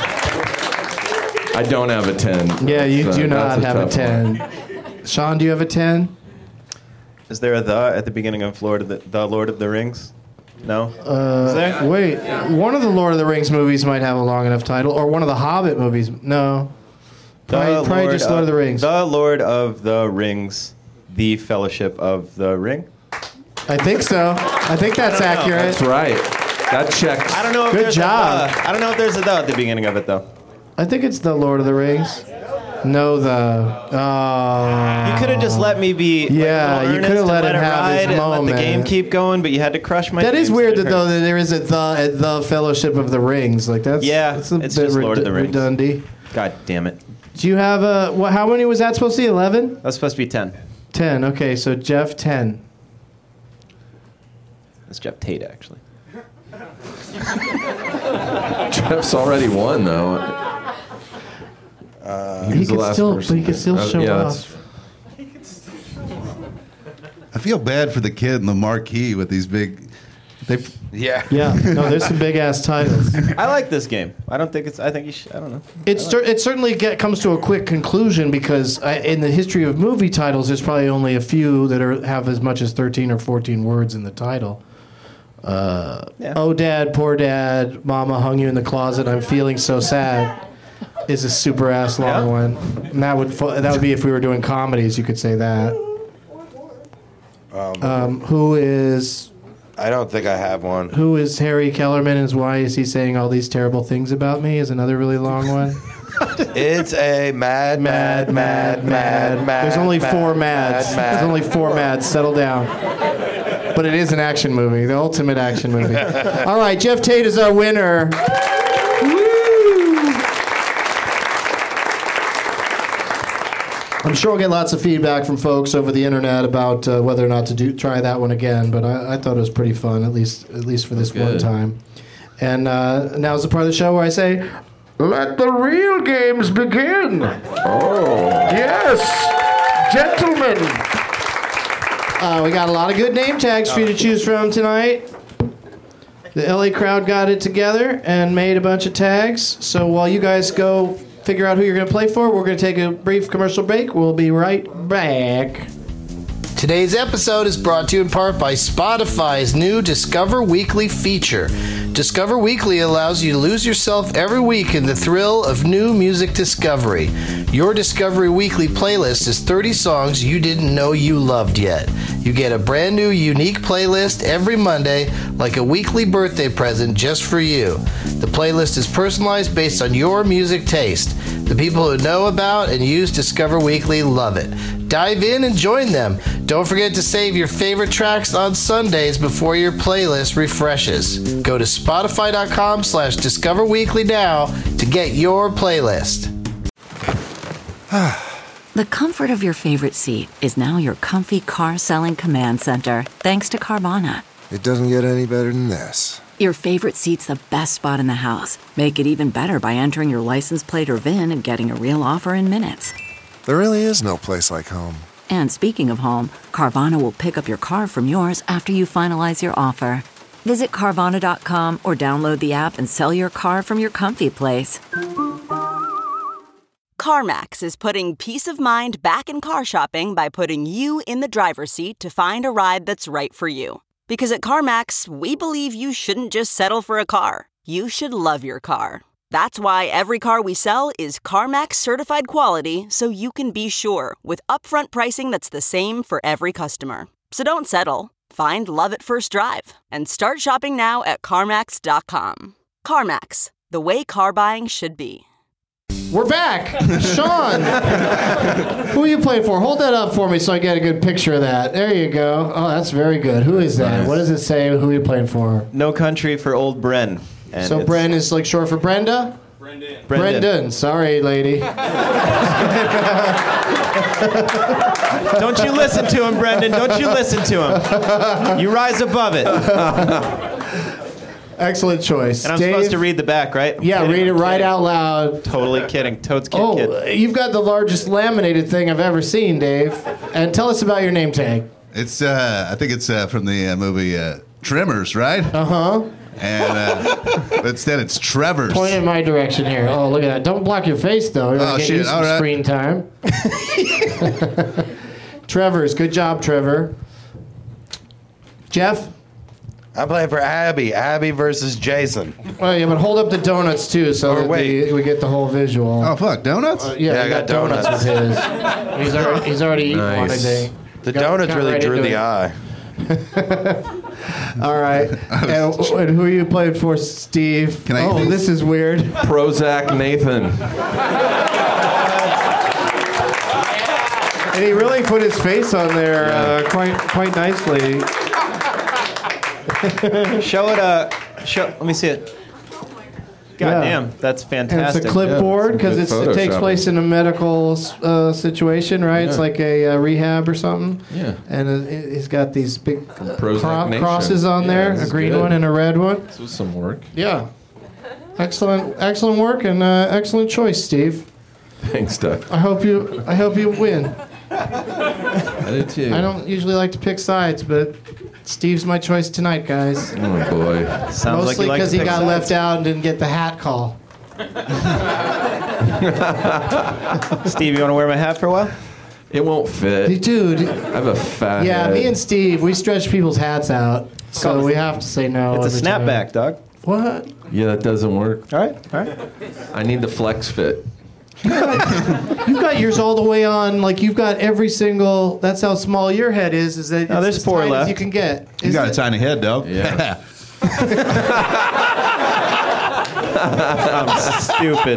I don't have a ten. Yeah, you So do not that's have a tough one. ten. Sean, do you have a ten? Is there a the at the beginning of Lord of the, the Lord of the Rings? No? Uh, Is there? Wait, one of the Lord of the Rings movies might have a long enough title, or one of the Hobbit movies. No. The Probably, probably just Lord of the Rings. The Lord of the Rings. The Fellowship of the Ring. I think so. I think that's accurate. That's right. That checks. I don't know if Good there's job. a the. I don't know if there's a the at the beginning of it, though. I think it's the Lord of the Rings. No, the. Oh. You could have just let me be. Yeah, like, you earnest coulda and let him it have ride his and let moment. the game keep going, but you had to crush my. That is dreams, weird and that it though hurts. that there is a the at the Fellowship of the Rings. Like that's Yeah, that's a it's bit just Lord of the Rings. redundant. God damn it! Do you have a? What? How many was that supposed to be? Eleven. That's supposed to be ten. Ten. Okay, so Jeff ten. That's Jeff Tate, actually. Jeff's already won, though. Uh, He was the could last still, person. he could still Uh, show yeah, that's- off. I feel bad for the kid in the marquee with these big. They. yeah. Yeah. No, there's some big ass titles. I like this game. I don't think it's. I think you should. I don't know. It's cer- it certainly get, comes to a quick conclusion because I, in the history of movie titles, there's probably only a few that are have as much as thirteen or fourteen words in the title. Uh, Yeah. Oh, Dad, poor Dad, Mama hung you in the closet. I'm feeling so sad. is a super ass long Yeah. one. And that would fu- that would be if we were doing comedies. You could say that. Um, Um, who is I don't think I have one. who is Harry Kellerman, and why is he saying all these terrible things about me? Is another really long one. It's a mad, mad, mad, mad, mad. There's only mad, four mads. mad, mad. There's only four mads. Settle down. But it is an action movie, the ultimate action movie. All right, Jeff Tate is our winner. I'm sure we'll get lots of feedback from folks over the internet about uh, whether or not to do try that one again. But I, I thought it was pretty fun, at least at least for this That's one good. time. And uh, now's the part of the show where I say, "Let the real games begin." Oh. Yes, gentlemen. Uh, we got a lot of good name tags for you to choose from tonight. The L A crowd got it together and made a bunch of tags. So while you guys go figure out who you're going to play for, we're going to take a brief commercial break. We'll be right back. Today's episode is brought to you in part by Spotify's new Discover Weekly feature. Discover Weekly allows you to lose yourself every week in the thrill of new music discovery. Your Discovery Weekly playlist is thirty songs you didn't know you loved yet. You get a brand new, unique playlist every Monday, like a weekly birthday present just for you. The playlist is personalized based on your music taste. The people who know about and use Discover Weekly love it. Dive in and join them. Don't forget to save your favorite tracks on Sundays before your playlist refreshes. Go to Spotify.com slash Discover Weekly now to get your playlist. The comfort of your favorite seat is now your comfy car selling command center, thanks to Carvana. It doesn't get any better than this. Your favorite seat's the best spot in the house. Make it even better by entering your license plate or V I N and getting a real offer in minutes. There really is no place like home. And speaking of home, Carvana will pick up your car from yours after you finalize your offer. Visit Carvana dot com or download the app and sell your car from your comfy place. CarMax is putting peace of mind back in car shopping by putting you in the driver's seat to find a ride that's right for you. Because at CarMax, we believe you shouldn't just settle for a car. You should love your car. That's why every car we sell is CarMax certified quality, so you can be sure with upfront pricing that's the same for every customer. So don't settle. Find love at first drive and start shopping now at CarMax dot com. CarMax, the way car buying should be. We're back. Sean, who are you playing for? Hold that up for me so I get a good picture of that. There you go. Oh, that's very good. Who is that? Nice. What does it say? Who are you playing for? No Country for Old Bren. And So it's- Bren is like short for Brenda? Brendan. Brendan. Sorry, lady. Don't you listen to him, Brendan. Don't you listen to him. You rise above it. Excellent choice. And I'm Dave? supposed to read the back, right? I'm Yeah, kidding, read it I'm right kidding. out loud. Totally kidding. Toad's Kid Oh, Kid. you've got the largest laminated thing I've ever seen, Dave. And tell us about your name tag. It's uh, I think it's uh, from the uh, movie uh, Tremors, right? Uh huh. And uh, but instead it's Trevor's. Point in my direction here. Oh, look at that. Don't block your face, though. You're Oh, gonna get shit. you some All right. screen time. Trevor's. Good job, Trevor. Jeff? I'm playing for Abby. Abby versus Jason. Oh, yeah, but hold up the donuts, too, so Or that wait. we, we get the whole visual. Oh fuck, donuts? Uh, yeah, Yeah, he I got donuts with donuts. his. He's already, he's already eaten one Nice. today. The Got- donuts got really right drew into the it. eye. All right. and, and who are you playing for, Steve? Can I eat oh, these? this is weird. Prozac Nathan. And he really put his face on there uh, quite quite nicely. Show it. Uh, show. Let me see it. God Yeah. damn, that's And fantastic. it's a clipboard Yeah, because it's some it good takes photoshopping. place in a medical uh, situation, right? It's Yeah. like a uh, rehab or something. Yeah. And uh, it- he's got these big Prozac cro- Nation. crosses on Yeah, there, this a is green good. one and a red one. This was some work. Yeah. Excellent, excellent work and uh, excellent choice, Steve. Thanks, Doug. I hope you, I hope you win. I did too. I don't usually like to pick sides, but Steve's my choice tonight, guys. Oh boy. Sounds like Mostly you like because to he pick got sides. left out and didn't get the hat call. Steve, you want to wear my hat for a while? It won't fit. Dude, I have a fat yeah, head. me and Steve, we stretch people's hats out, so called a- we have to say no. It's a every time. snapback, dog. What? Yeah, that doesn't work. All right, all right. I need the flex fit. You've got yours all the way on. Like you've got every single. That's how small your head is. Is that No, it's there's as four tight left. as you can get. You Is got it? a tiny head, dog. Yeah. I'm stupid.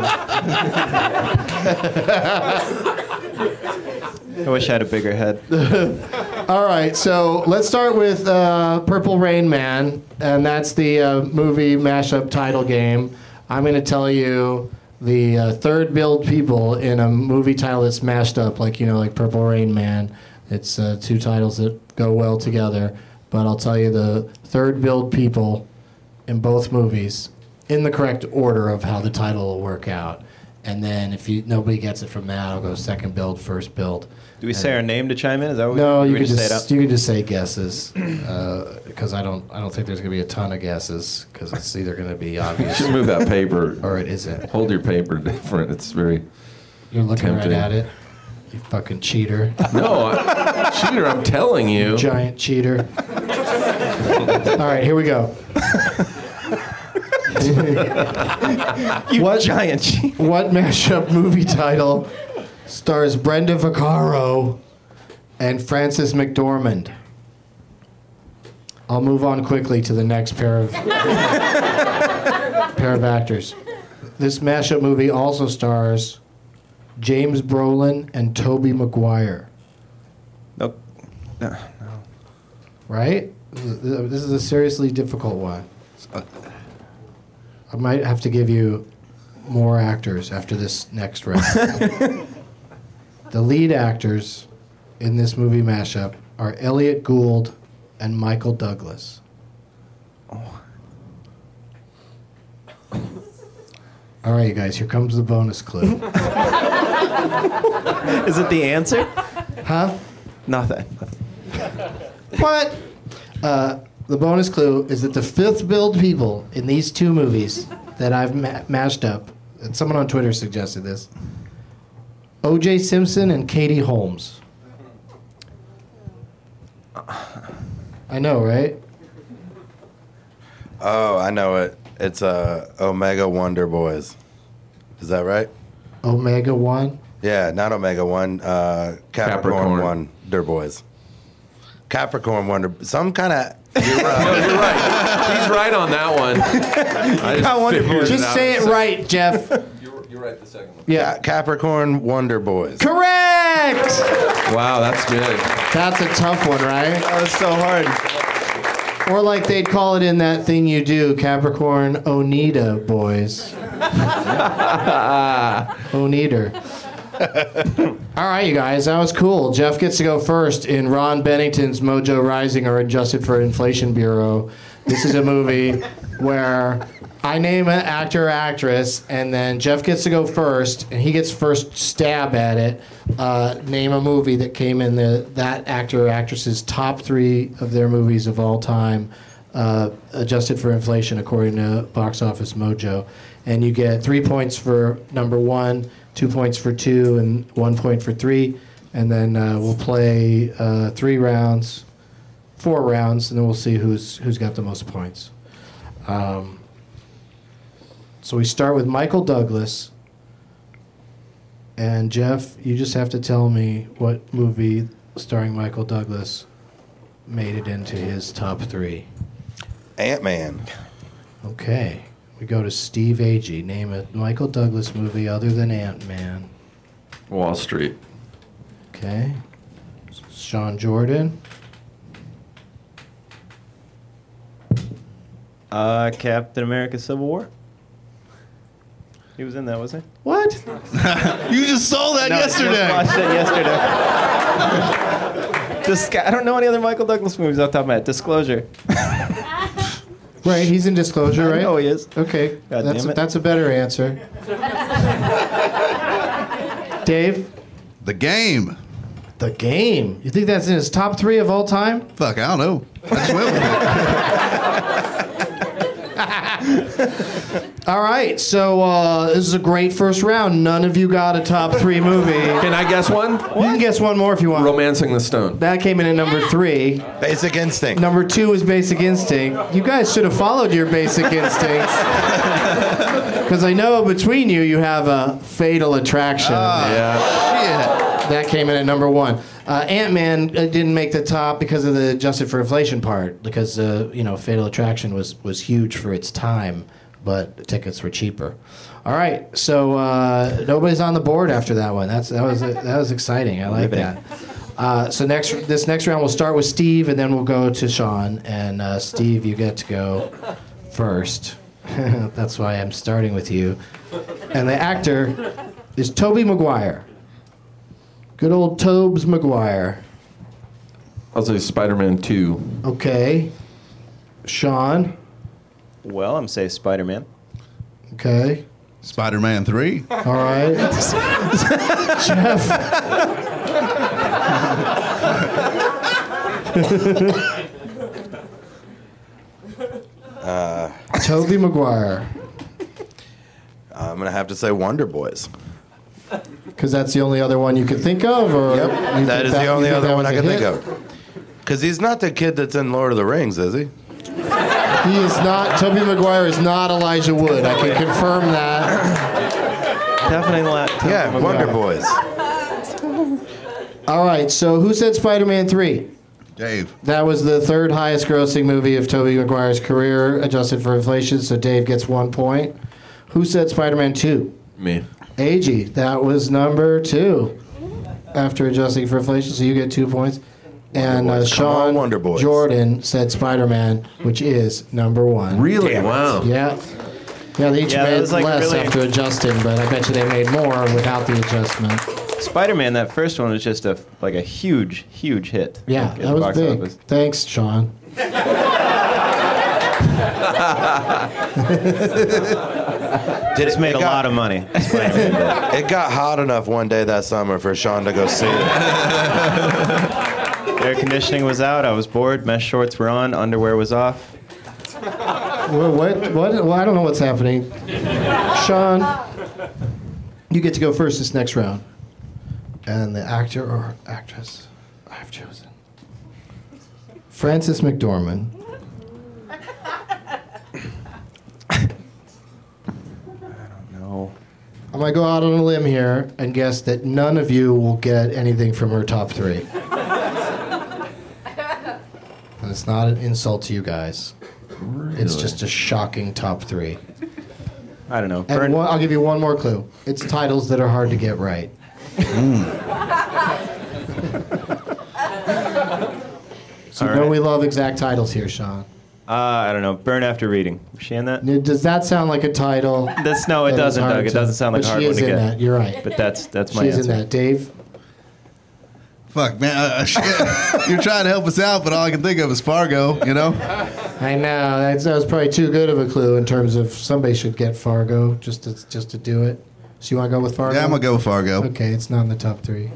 I wish I had a bigger head. All right, so let's start with uh, Purple Rain Man, and that's the uh, movie mashup title game. I'm going to tell you the uh, third build people in a movie title that's mashed up, like, you know, like Purple Rain Man. It's uh, two titles that go well together, but I'll tell you the third build people in both movies in the correct order of how the title will work out. And then if you nobody gets it from that, I'll go second build, first build. Do we say our name to chime in? Is that what No, we, you we can just say it just out? you can just say guesses, because I don't I don't think there's gonna be a ton of guesses, because it's either gonna be You obvious should move that paper. or it isn't. Hold your paper different. It's very. You're looking tempting. right at it. You fucking cheater. No, I, cheater. I'm telling you. Giant cheater. All right, here we go. You what giant cheater. What mashup movie title stars Brenda Vaccaro and Frances McDormand? I'll move on quickly to the next pair of pair of actors. This mashup movie also stars James Brolin and Tobey Maguire. Nope. No. Right? This is a seriously difficult one. I might have to give you more actors after this next round. The lead actors in this movie mashup are Elliot Gould and Michael Douglas. Oh. All right, you guys, here comes the bonus clue. Is it the answer? Huh? Nothing. What? Uh, the bonus clue is that the fifth build people in these two movies that I've ma- mashed up, and someone on Twitter suggested this, O J Simpson and Katie Holmes. I know, right? Oh, I know it. It's uh, Omega Wonder Boys. Is that right? Omega One? Yeah, not Omega One. Uh, Capricorn, Capricorn. Wonder Boys. Capricorn Wonder. Some kind of. You're right. No, you're right. He's right on that one. I got Wonder figured Boys. Just out say in it a second. right, Jeff. You're, you're right the second one. Yeah. Capricorn Wonder Boys. Correct! Wow, that's good. That's a tough one, right? That was so hard. Or like they'd call it in That Thing You Do, Capricorn Oneida Boys. Oneida. All right, you guys, that was cool. Jeff gets to go first in Ron Bennington's Mojo Rising or Adjusted for Inflation Bureau. This is a movie where I name an actor or actress, and then Jeff gets to go first, and he gets first stab at it. Uh, name a movie that came in the that actor or actress's top three of their movies of all time, uh, adjusted for inflation according to Box Office Mojo. And you get three points for number one, two points for two, and one point for three. And then uh, we'll play uh, three rounds, four rounds, and then we'll see who's who's got the most points. Um, so we start with Michael Douglas. And Jeff, you just have to tell me what movie starring Michael Douglas made it into his top three. Ant-Man. Okay. We go to Steve Agee. Name a Michael Douglas movie other than Ant-Man. Wall Street. Okay. Sean Jordan. Uh, Captain America: Civil War. He was in that, wasn't he? What? You just saw that No, yesterday. Just watched it yesterday. Dis- I don't know any other Michael Douglas movies off the top of my head. Disclosure. Right, he's in Disclosure, right? Oh, he is. Okay. God that's, damn it. that's a better answer. Dave? The Game. The Game. You think that's in his top three of all time? Fuck, I don't know. I just went with it. All right, so uh, this is a great first round. None of you got a top three movie. Can I guess one? You can guess one more if you want. Romancing the Stone. That came in at number three. Basic Instinct. Number two is Basic Instinct. You guys should have followed your Basic Instincts. Because I know between you, you have a Fatal Attraction. Oh, Yeah. That came in at number one. Uh, Ant-Man uh, didn't make the top because of the adjusted for inflation part. Because uh, you know, Fatal Attraction was was huge for its time, but the tickets were cheaper. All right, so uh, nobody's on the board after that one. That's that was that was exciting. I like that. Uh, so next, this next round we'll start with Steve, and then we'll go to Sean. And uh, Steve, you get to go first. That's why I'm starting with you. And the actor is Tobey Maguire. Good old Tobes Maguire. I'll say Spider-Man two. Okay. Sean. Well, I'm saying Spider-Man. Okay. Spider-Man three. All right. Jeff. Uh, Tobey Maguire. I'm gonna have to say Wonder Boys. Because that's the only other one you could think of, or Yep, you that think is the you only think other that one was I a can think hit? of. Because he's not the kid that's in Lord of the Rings, is he? He is not. Tobey Maguire is not Elijah Wood. I can confirm that. Definitely not. Yeah, Wonder Boys. All right. So who said Spider-Man three? Dave. That was the third highest grossing movie of Tobey Maguire's career, adjusted for inflation. So Dave gets one point. Who said Spider-Man two? Me. A G. That was number two, after adjusting for inflation. So you get two points. And uh, Boys. Come on, Sean Wonder Boys. Jordan said Spider-Man, which is number one. Really? Damn it. Wow. Yeah. Yeah, they each Yeah, that made was, like, less really- after adjusting, but I bet you they made more without the adjustment. Spider-Man, that first one was just a like a huge, huge hit. Yeah, like, at that the was box big. office. Thanks, Sean. Did It's made a got, lot of money. It got hot enough one day that summer for Sean to go see it. Air conditioning was out. I was bored. Mesh shorts were on. Underwear was off. What, what, what? Well, I don't know what's happening. Sean, you get to go first this next round. And the actor or actress I've chosen, Frances McDormand. No. I'm going to go out on a limb here and guess that none of you will get anything from her top three. And it's not an insult to you guys. It's just a shocking top three. I don't know. And Burn- one, I'll give you one more clue. It's titles that are hard to get right. So you All know right. we love exact titles here, Sean. Uh, I don't know. Burn After Reading. Was she in that? Now, does that sound like a title? That's no, it that is doesn't, hard Doug. It to- doesn't sound like but a hard she one is to in get. that. You're right. But that's that's my She's answer. in that. Dave? Fuck, man. Uh, shit. You're trying to help us out, but all I can think of is Fargo, you know? I know. That's, that was probably too good of a clue in terms of somebody should get Fargo just to, just to do it. So you want to go with Fargo? Yeah, I'm going to go with Fargo. Okay, it's not in the top three.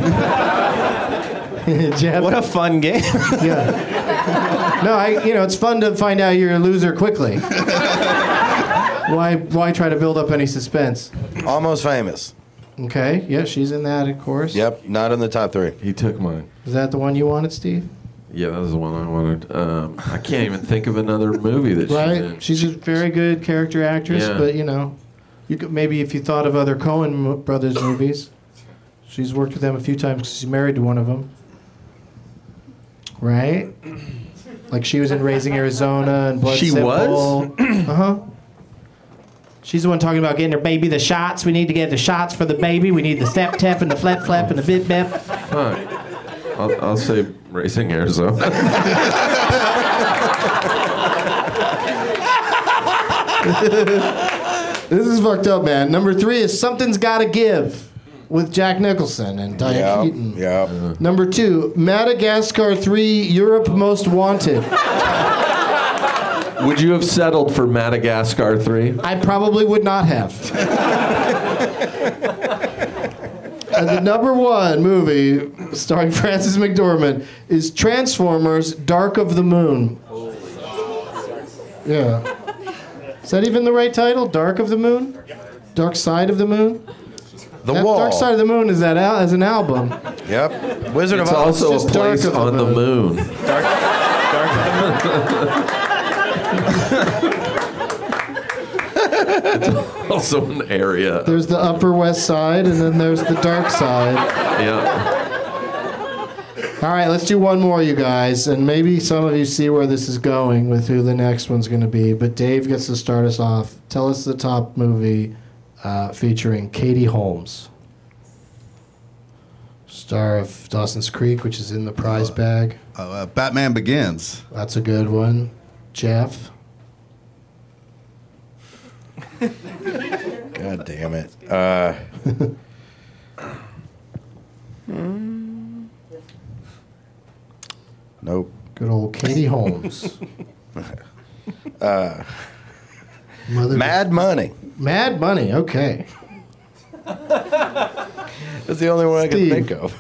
Jeff? What a fun game. Yeah. No, I. You know, it's fun to find out you're a loser quickly. Why? Why try to build up any suspense? Almost Famous. Okay. Yeah, she's in that, of course. Yep, not in the top three. He took mine. Is that the one you wanted, Steve? Yeah, that was the one I wanted. Um, I can't even think of another movie that she's Right. in. She's a very good character actress, Yeah. but you know, you could maybe if you thought of other Coen mo- brothers movies, she's worked with them a few times 'cause she's married to one of them. Right. Like she was in Raising Arizona and Blood She Simple. Uh huh. She's the one talking about getting her baby the shots. We need to get the shots for the baby. We need the step tap and the flap flap and the bip bip. Fuck. I'll, I'll say Racing Arizona. This is fucked up, man. Number three is Something's Gotta Give with Jack Nicholson and Diane Yep, Keaton. yep. Number two, Madagascar three, Europe Most Wanted. Would you have settled for Madagascar three? I probably would not have. And the number one movie starring Frances McDormand is Transformers Dark of the Moon. Yeah. Is that even the right title? Dark of the Moon? Dark Side of the Moon? The That Wall. Dark Side of the Moon is that al- as an album. Yep. Wizard It's of Oz. also just a place Dark of the on the moon. Dark, dark of the Moon. It's also an area. There's the Upper West Side, and then there's the Dark Side. Yeah. All right, let's do one more, you guys, and maybe some of you see where this is going with who the next one's going to be. But Dave gets to start us off. Tell us the top movie uh, featuring Katie Holmes, star of Dawson's Creek, which is in the prize bag. Uh, uh, Batman Begins. That's a good one. Jeff? God damn it. Uh, nope. Good old Katie Holmes. uh, Mother Mad Money. Mad Money, okay. That's the only one I can Steve. think of.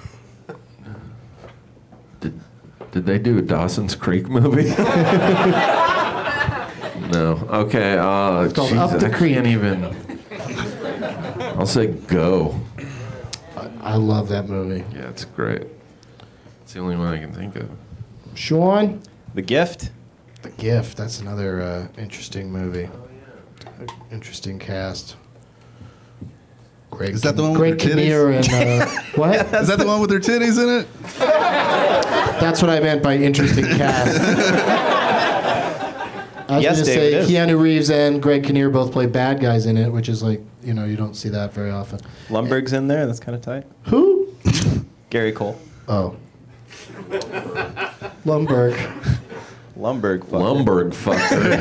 Did, did they do a Dawson's Creek movie? No. Okay. Uh, It's called geez, Up the I Creek. can't even. I'll say Go. I love that movie. Yeah, it's great. It's the only one I can think of. Sean? The Gift. The Gift. That's another uh, interesting movie. Interesting cast. Greg Is that the one with Greg her titties? Kinnear and uh, what? Is that the one with their titties in it? That's what I meant by interesting cast. I was Yes, going to Dave, say it is. Keanu Reeves and Greg Kinnear both play bad guys in it, which is like, you know, you don't see that very often. Lumberg's in there. That's kind of tight. Who? Gary Cole. Oh. Lumberg. Lumberg. Fucker. Lumberg fucker.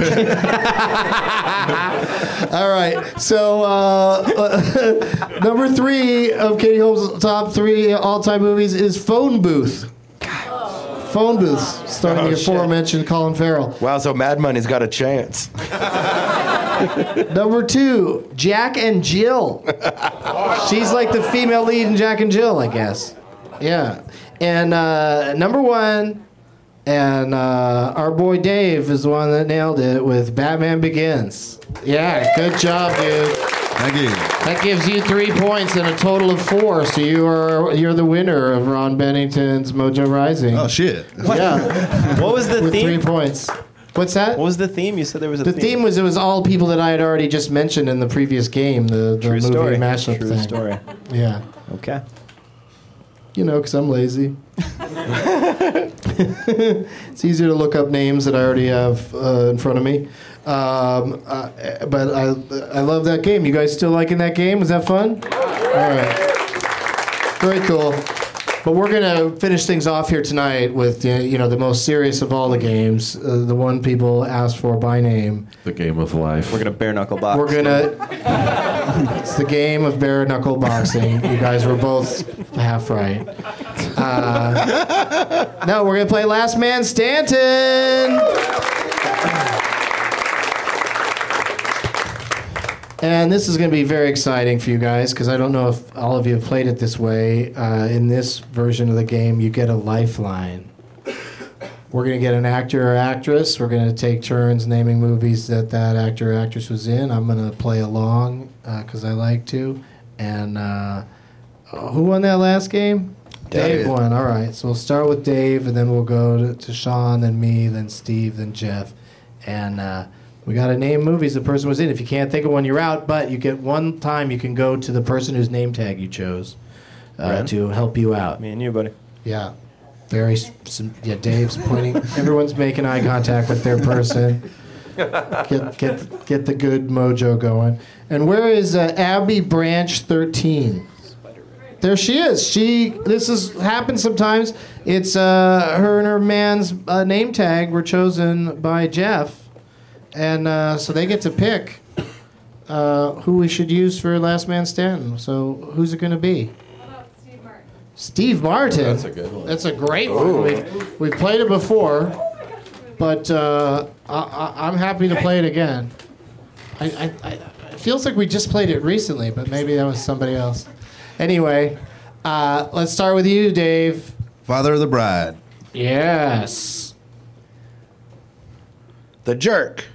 All right. So, uh, number three of Katie Holmes' top three all-time movies is Phone Booth. Phone Booth, starring Oh, the shit. aforementioned Colin Farrell. Wow, so Mad Money's got a chance. Number two, Jack and Jill. She's like the female lead in Jack and Jill, I guess. Yeah. And uh, number one, and uh, our boy Dave is the one that nailed it with Batman Begins. Yeah, good job, dude. Thank you. That gives you three points and a total of four. So you are you're the winner of Ron Bennington's Mojo Rising. Oh, shit. Yeah. What was the With theme? three points. What's that? What was the theme? You said there was a The theme. theme was it was all people that I had already just mentioned in the previous game, the, the True movie story. mashup True thing. story. Yeah. Okay. You know, because I'm lazy. It's easier to look up names that I already have uh, in front of me. Um, uh, but I I love that game. You guys still liking that game? Was that fun? All right. Very cool. But we're gonna finish things off here tonight with uh, you know the most serious of all the games, uh, the one people ask for by name. The game of life. We're gonna bare knuckle box. We're gonna. It's the game of bare knuckle boxing. You guys were both half right. Uh, no, we're gonna play Last Man Stanton. And this is going to be very exciting for you guys because I don't know if all of you have played it this way. Uh, in this version of the game, you get a lifeline. We're going to get an actor or actress. We're going to take turns naming movies that that actor or actress was in. I'm going to play along because I like to. And uh, who won that last game? Dave. Dave won. All right. So we'll start with Dave, and then we'll go to, to Sean, then me, then Steve, then Jeff. And uh, we got to name movies the person was in. If you can't think of one, you're out. But you get one time you can go to the person whose name tag you chose uh, Ren? to help you out. Me and you, buddy. Yeah. Very, s- some, yeah, Dave's pointing. Everyone's making eye contact with their person. Get, get, get the good mojo going. And where is uh, Abby Branch thirteen? There she is. She. This has happened sometimes. It's uh, her and her man's uh, name tag were chosen by Jeff, and uh, so they get to pick uh, who we should use for Last Man Stanton. So who's it going to be? Steve Martin. That's a good one. That's a great one. We've, we've played it before, but uh, I, I, I'm happy to play it again. I, I, I, it feels like we just played it recently, but maybe that was somebody else. Anyway, uh, let's start with you, Dave. Father of the Bride. Yes. The Jerk.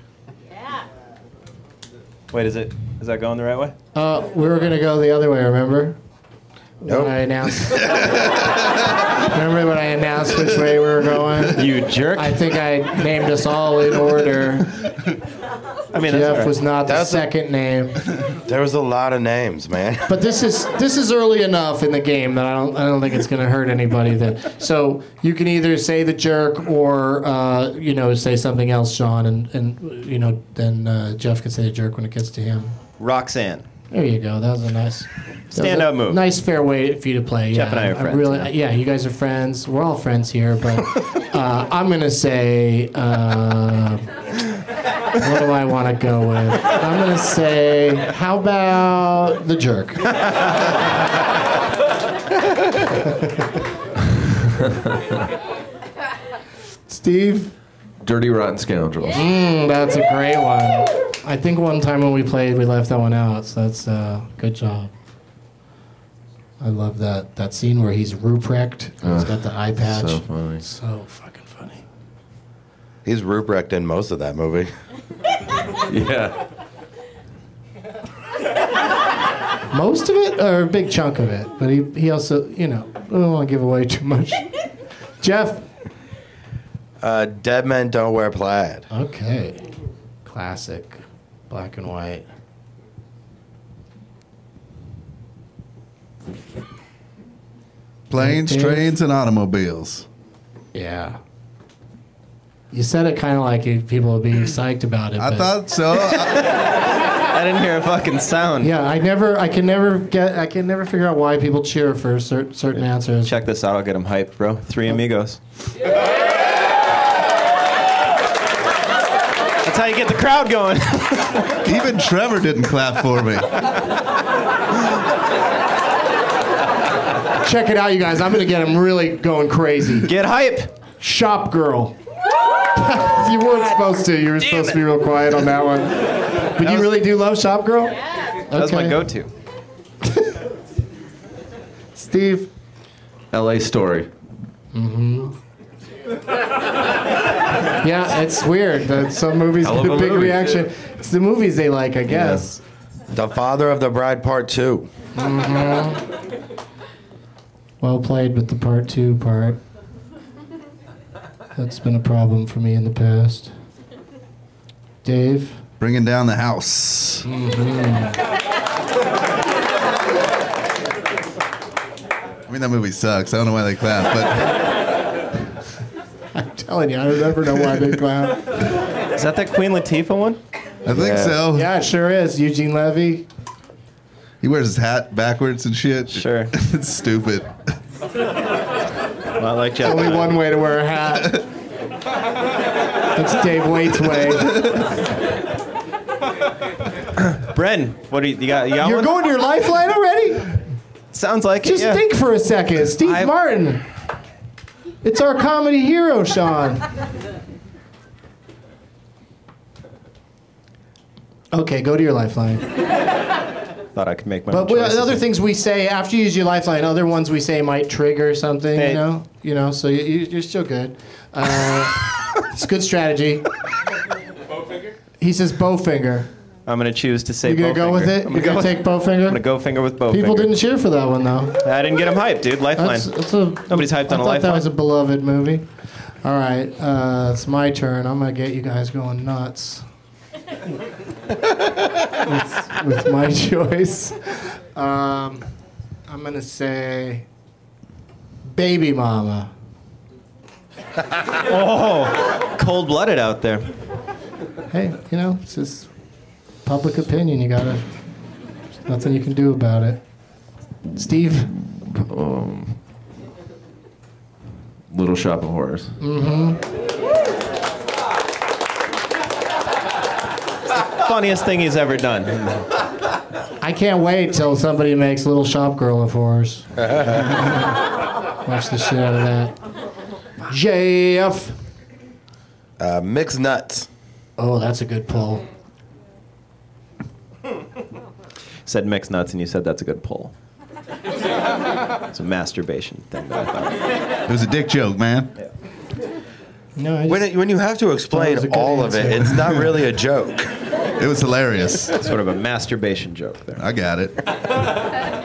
Wait, is it? Is that going the right way? Uh, we were going to go the other way, remember? Nope. When I announced. Remember when I announced which way we were going? You jerk. I think I named us all in order. I mean, Jeff that's all right. was not the That's a- second name. There was a lot of names, man. But this is this is early enough in the game that I don't I don't think it's going to hurt anybody. Then, so you can either say the jerk or uh, you know say something else, Sean, and and you know then uh, Jeff can say the jerk when it gets to him. Roxanne. There you go. That was a nice that was a Stand-up move. Nice fair way for you to play. Jeff yeah, and I are friends, Really, yeah. yeah, you guys are friends. We're all friends here, but uh, I'm going to say. Uh, What do I want to go with? I'm going to say, how about the jerk? Steve? Dirty Rotten Scoundrels. Mm, that's a great one. I think one time when we played, we left that one out, so that's uh, good job. I love that, that scene where he's Ruprecht. He's Uh, got the eye patch. so funny. So fucking funny. He's Ruprecht in most of that movie. Yeah. Most of it, or a big chunk of it, but he, he also, you know, I don't want to give away too much. Jeff? Uh, Dead Men Don't Wear Plaid. Okay. Classic. Black and white. Planes, Dave? trains, and automobiles. Yeah. You said it kind of like it- people would be psyched about it. I but- thought so. I, I didn't hear a fucking sound. Yeah, I never, I can never get, I can never figure out why people cheer for cer- certain answers. Check this out. I'll get him hyped, bro. Three Amigos. That's how you get the crowd going. Even Trevor didn't clap for me. Check it out, you guys. I'm gonna get him really going crazy. Get hype. Shop Girl. You weren't supposed to. You were supposed to be real quiet on that one. But That you was- really do love Shop Girl? That was my Okay. go-to. Steve? L A Story. Mm-hmm. Yeah, it's weird. that Some movies Hell of get a a big movie, reaction. too. It's the movies they like, I guess. The Father of the Bride Part Two. Mm-hmm. Well played with the part two part. That's been a problem for me in the past. Dave? Bringing down the house. I mean, that movie sucks. I don't know why they clap, but I'm telling you, I never know why they clap. Is that that Queen Latifah one? I think Yeah. so. Yeah, it sure is. Eugene Levy. He wears his hat backwards and shit. Sure. It's stupid. Not like Jeff. Only one way to wear a hat. That's Dave Waite's way. Bren, what do you, you got? You got You're one? going to your lifeline already? Sounds like Just it. Yeah. think for a second. Steve I- Martin. It's our comedy hero, Sean. Okay, go to your lifeline. Thought I could make my. But own we, choices. other things we say after you use your lifeline, other ones we say might trigger something. Hey. You know, you know. So you, you- you're still good. Uh, it's good strategy. He says Bowfinger. I'm gonna choose to say. You gonna go with Bowfinger. it? I'm You gonna gonna go. take Bowfinger? I'm gonna go finger with Bowfinger. People didn't cheer for that one though. I didn't get him hyped, dude. Lifeline. That's, that's a, Nobody's hyped I on a thought lifeline. that was a beloved movie. All right, uh, it's my turn. I'm gonna get you guys going nuts with, with my choice. Um, I'm gonna say Baby Mama. Oh, cold-blooded out there. Hey, you know, it's just public opinion. You gotta. There's nothing you can do about it. Steve. Um, Little Shop of Horrors. Mm-hmm. Funniest thing he's ever done. I can't wait till somebody makes Little Shop Girl of Horrors. Watch the shit out of that. Jeff. Uh, mixed nuts. Oh, that's a good pull. Said mixed nuts, and you said that's a good pull. It's a masturbation thing that I thought. It was a dick joke, man. No, I When, it, when you have to explain That was a good all of it, answer. it's not really a joke. It was hilarious. Sort of a masturbation joke there. I got it.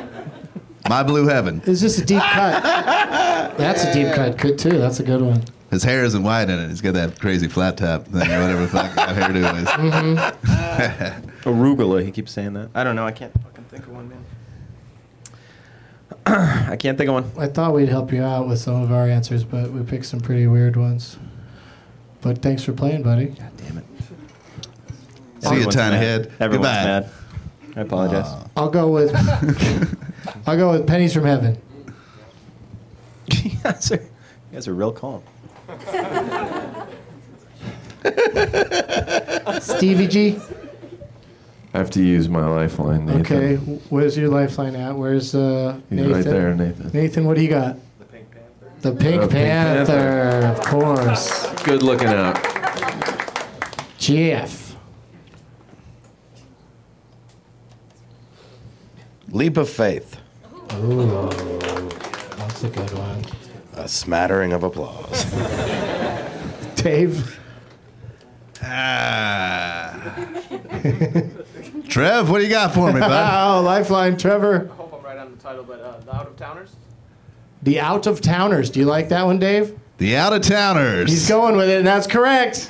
My Blue Heaven. Is this a deep cut? That's a deep cut, good too. That's a good one. His hair isn't white in it. He's got that crazy flat top thing or whatever the fuck that hairdo is. Mm-hmm. Arugula, he keeps saying that. I don't know. I can't fucking think of one, man. I can't think of one. I thought we'd help you out with some of our answers, but we picked some pretty weird ones. But thanks for playing, buddy. God damn it. See you, tiny head. Everyone's Goodbye. mad. I apologize. Aw. I'll go with I'll go with Pennies from Heaven. you, guys are, you guys are real calm. Stevie G. I have to use my lifeline, Nathan. Okay, where's your lifeline at? Where's uh, He's Nathan? right there, Nathan. Nathan, what do you got? The Pink Panther. The Pink, The Pink Panther, Panther. of course. Good looking out. Jeff. Leap of Faith. Ooh, that's a good one. A smattering of applause. Dave. Ah. Trev, what do you got for me, bud? Oh, lifeline, Trevor. I hope I'm right on the title, but uh, The Out of Towners? The Out of Towners. Do you like that one, Dave? The Out of Towners. He's going with it, and that's correct.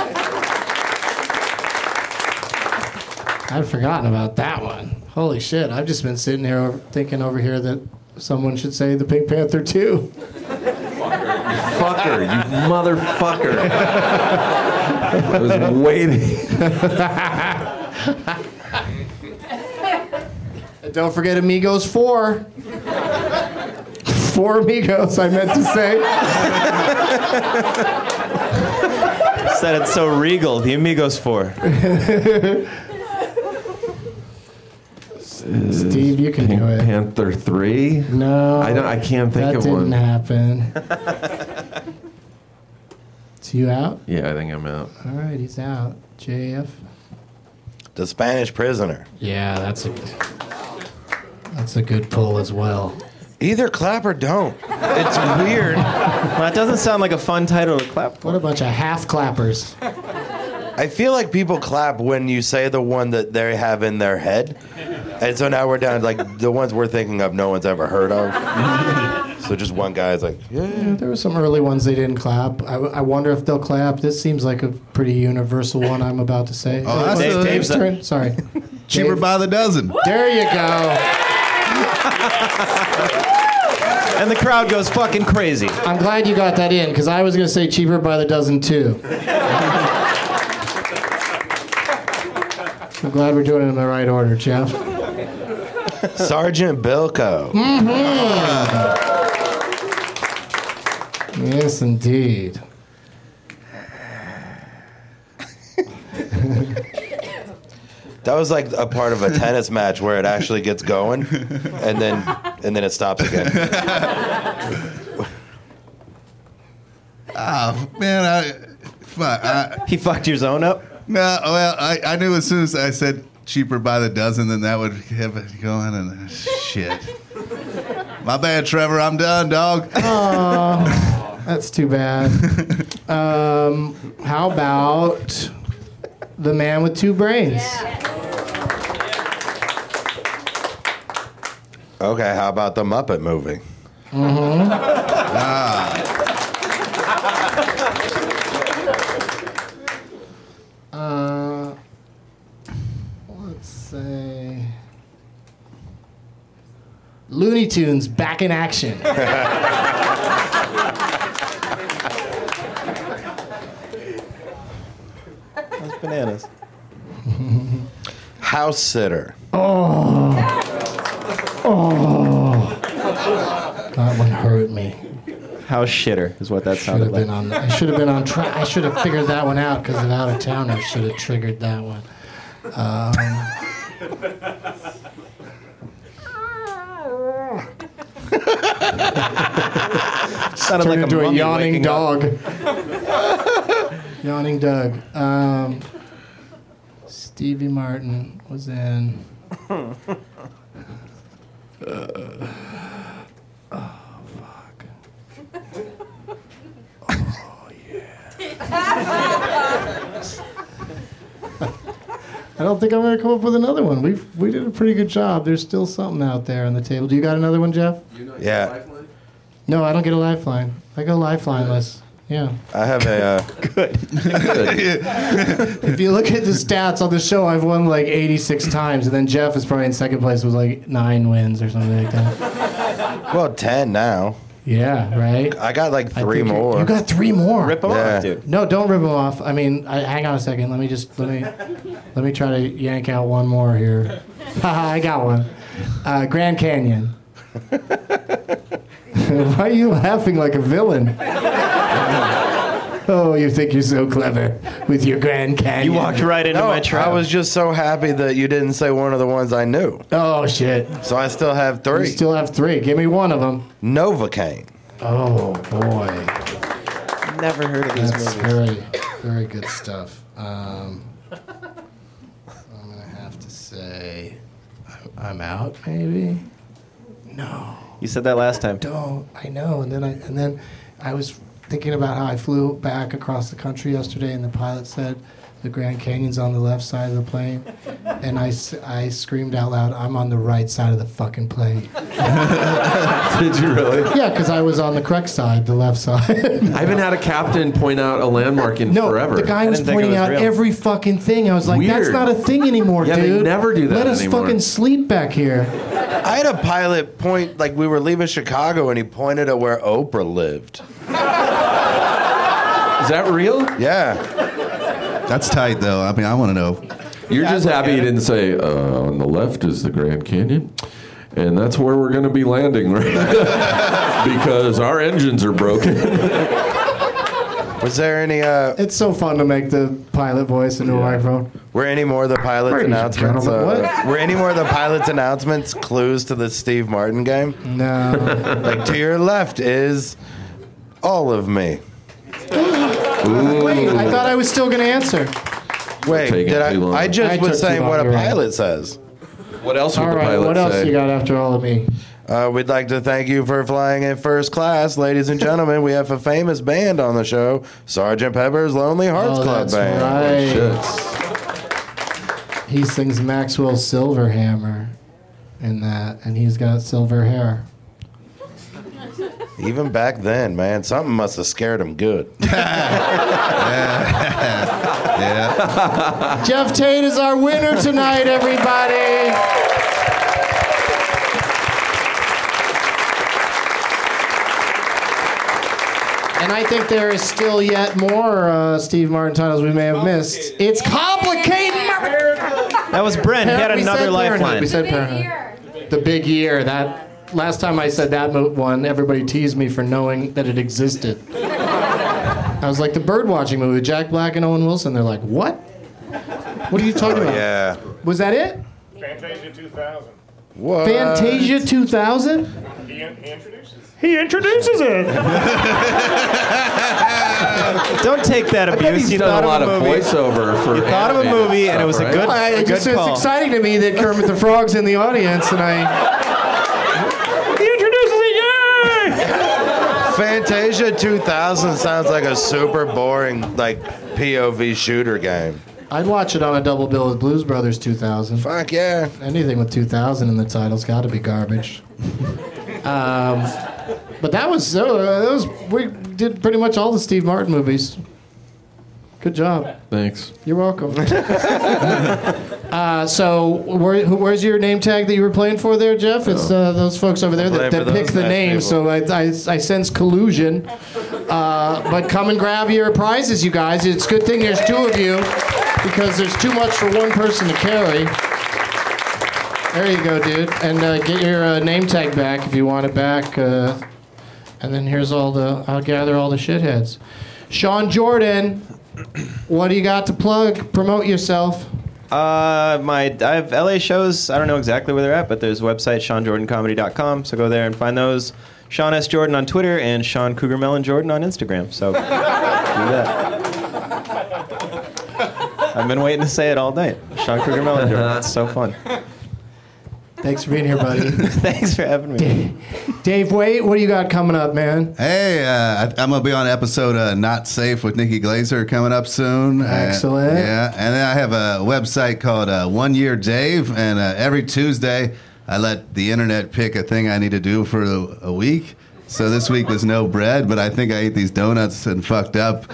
I'd forgotten about that one. Holy shit, I've just been sitting here over, thinking over here that someone should say the Pink Panther too. Fucker, you motherfucker. I was waiting. And don't forget Amigos four. Four Amigos, I meant to say. Said it so regal. The Amigos four. Steve, you can Pink do it. Panther three? No. I don't. I can't think that of didn't one. happen. Is you out? Yeah, I think I'm out. All right, he's out. J F. The Spanish Prisoner. Yeah, that's a that's a good pull as well. Either clap or don't. It's weird. Well, that doesn't sound like a fun title to clap for. What a bunch of half clappers. I feel like people clap when you say the one that they have in their head. And so now we're down to like the ones we're thinking of no one's ever heard of. So just one guy's like, yeah. Yeah, there were some early ones they didn't clap. I, I wonder if they'll clap. This seems like a pretty universal one I'm about to say. Oh, that's Dave, a- Dave's turn. Sorry. Cheaper Dave. by the dozen. There you go. And the crowd goes fucking crazy. I'm glad you got that in, because I was going to say cheaper by the dozen too. I'm glad we're doing it in the right order, Jeff. Sergeant Bilko. Mm-hmm. Yes, indeed. That was like a part of a tennis match where it actually gets going, and then and then it stops again. Oh, man, I, fuck, I, He fucked your zone up? no, well, I, I knew as soon as I said cheaper by the dozen, then that would have it going, and shit. My bad, Trevor. I'm done, dog. Oh, that's too bad. Um, how about The Man with Two Brains? Okay, how about the Muppet movie? Mm-hmm. Ah. Uh, let's say Looney Tunes Back in Action. That's bananas. House Sitter. Oh. Oh. That one hurt me. House shitter is what that Should sounded have like. been on. I should have been on track. I should have figured that one out because of Out of Towners should have triggered that one. Um, Sounded turned like a into a mummy yawning waking up. dog. Yawning Doug. Um, Stevie Martin was in. Uh, oh fuck. Oh yeah. I don't think I'm gonna come up with another one. We we did a pretty good job. There's still something out there on the table. Do you got another one, Jeff? Yeah. No, I don't get a lifeline. I go lifelineless. Yeah. I have a. Uh, Good. If you look at the stats on the show, I've won like eighty-six times, and then Jeff is probably in second place with like nine wins or something like that. well, ten now. Yeah, right? I got like I three think you- more. You got three more. Rip them Yeah. off, dude. No, don't rip them off. I mean, I, hang on a second. Let me just let me let me try to yank out one more here. Haha, I got one. Uh, Grand Canyon. Why are you laughing like a villain? Oh, you think you're so clever with your Grand Canyon. You walked right into No, my trap. I was just so happy that you didn't say one of the ones I knew. Oh shit! So I still have three. You still have three. Give me one of them. Novocaine. Oh boy, Never heard of these that's movies. very, very good stuff. Um, I'm gonna have to say, I- I'm out. Maybe. No. You said that last time. Don't. I know. And then I and then I was thinking about how I flew back across the country yesterday, and the pilot said the Grand Canyon's on the left side of the plane, and I, s- I screamed out loud, "I'm on the right side of the fucking plane." Did you really? Yeah, because I was on the correct side, the left side. I haven't had a captain point out a landmark in No, forever. the guy was didn't think it pointing was out real. every fucking thing. I was like, that's Weird. not a thing anymore, Yeah, they dude. never do that Let us anymore. fucking sleep back here. I had a pilot point, like we were leaving Chicago, and he pointed at where Oprah lived. Is that real? Yeah. That's tight, though. I mean, I want to know. You're just happy you didn't say, uh, on the left is the Grand Canyon, and that's where we're going to be landing, right? Because our engines are broken. Was there any? Uh, It's so fun to make the pilot voice into a microphone. were any more of the pilot's Ladies and announcements? gentlemen, Uh, were any more of the pilot's announcements clues to the Steve Martin game? No. Like to your left is all of me. Wait, I thought I was still going to answer. Wait, Taking did I? too long. I just I was took too saying long, what a you're right. pilot says. What else would All the right, pilot what else say? you got after all of me? Uh, we'd like to thank you for flying in first class, ladies and gentlemen. We have a famous band on the show, Sergeant Pepper's Lonely Hearts Oh, Club that's Band. right. He sings Maxwell Silverhammer in that, and he's got silver hair. Even back then, man, something must have scared him good. Yeah. Jeff Tate is our winner tonight, everybody. And I think there is still yet more uh, Steve Martin titles we may have missed. It's complicated. That was Brent. He had We another said Parenthood. lifeline. We said Parenthood. The Big Year. That last time I said that mo- one, everybody teased me for knowing that it existed. I was like, the bird watching movie, Jack Black and Owen Wilson. They're like, what? What are you talking Oh, about? yeah. Was that it? Fantasia two thousand. What? Fantasia two thousand? He, he introduces. He introduces it. Don't take that I bet abuse. he's You done thought a lot of of a movie. voiceover for You thought of a animated movie, and it was a stuff, good, right? I, a it good just, it's call. exciting to me that Kermit the Frog's in the audience, and I. He introduces it, yay! Fantasia two thousand sounds like a super boring, like, P O V shooter game. I'd watch it on a double bill with Blues Brothers two thousand. Fuck yeah. Anything with two thousand in the title's got to be garbage. um, but that was so. Uh, that was we did pretty much all the Steve Martin movies. Good job. Thanks. You're welcome. uh, so where, who, where's your name tag that you were playing for there, Jeff? It's uh, those folks over there that, Playing that for pick those the nice names. people. So I, I, I sense collusion. Uh, but come and grab your prizes, you guys. It's a good thing there's two of you because there's too much for one person to carry. There you go, dude. And uh, get your uh, name tag back if you want it back. Uh, and then here's all the. I'll gather all the shitheads. Sean Jordan, what do you got to plug? Promote yourself. Uh, my I have L A shows. I don't know exactly where they're at, but there's a website, sean jordan comedy dot com. So go there and find those. Sean S. Jordan on Twitter and Sean Cougar Mellon Jordan on Instagram. So do that. I've been waiting to say it all night. Sean Cougar Mellon Jordan. It's so fun. Thanks for being here, buddy. Thanks for having me. Dave, Dave Waite, what do you got coming up, man? Hey, uh, I, I'm gonna be on episode uh, Not Safe with Nikki Glazer coming up soon. Excellent. Uh, yeah, and then I have a website called uh, One Year Dave, and uh, every Tuesday I let the internet pick a thing I need to do for a, a week. So this week was no bread, but I think I ate these donuts and fucked up.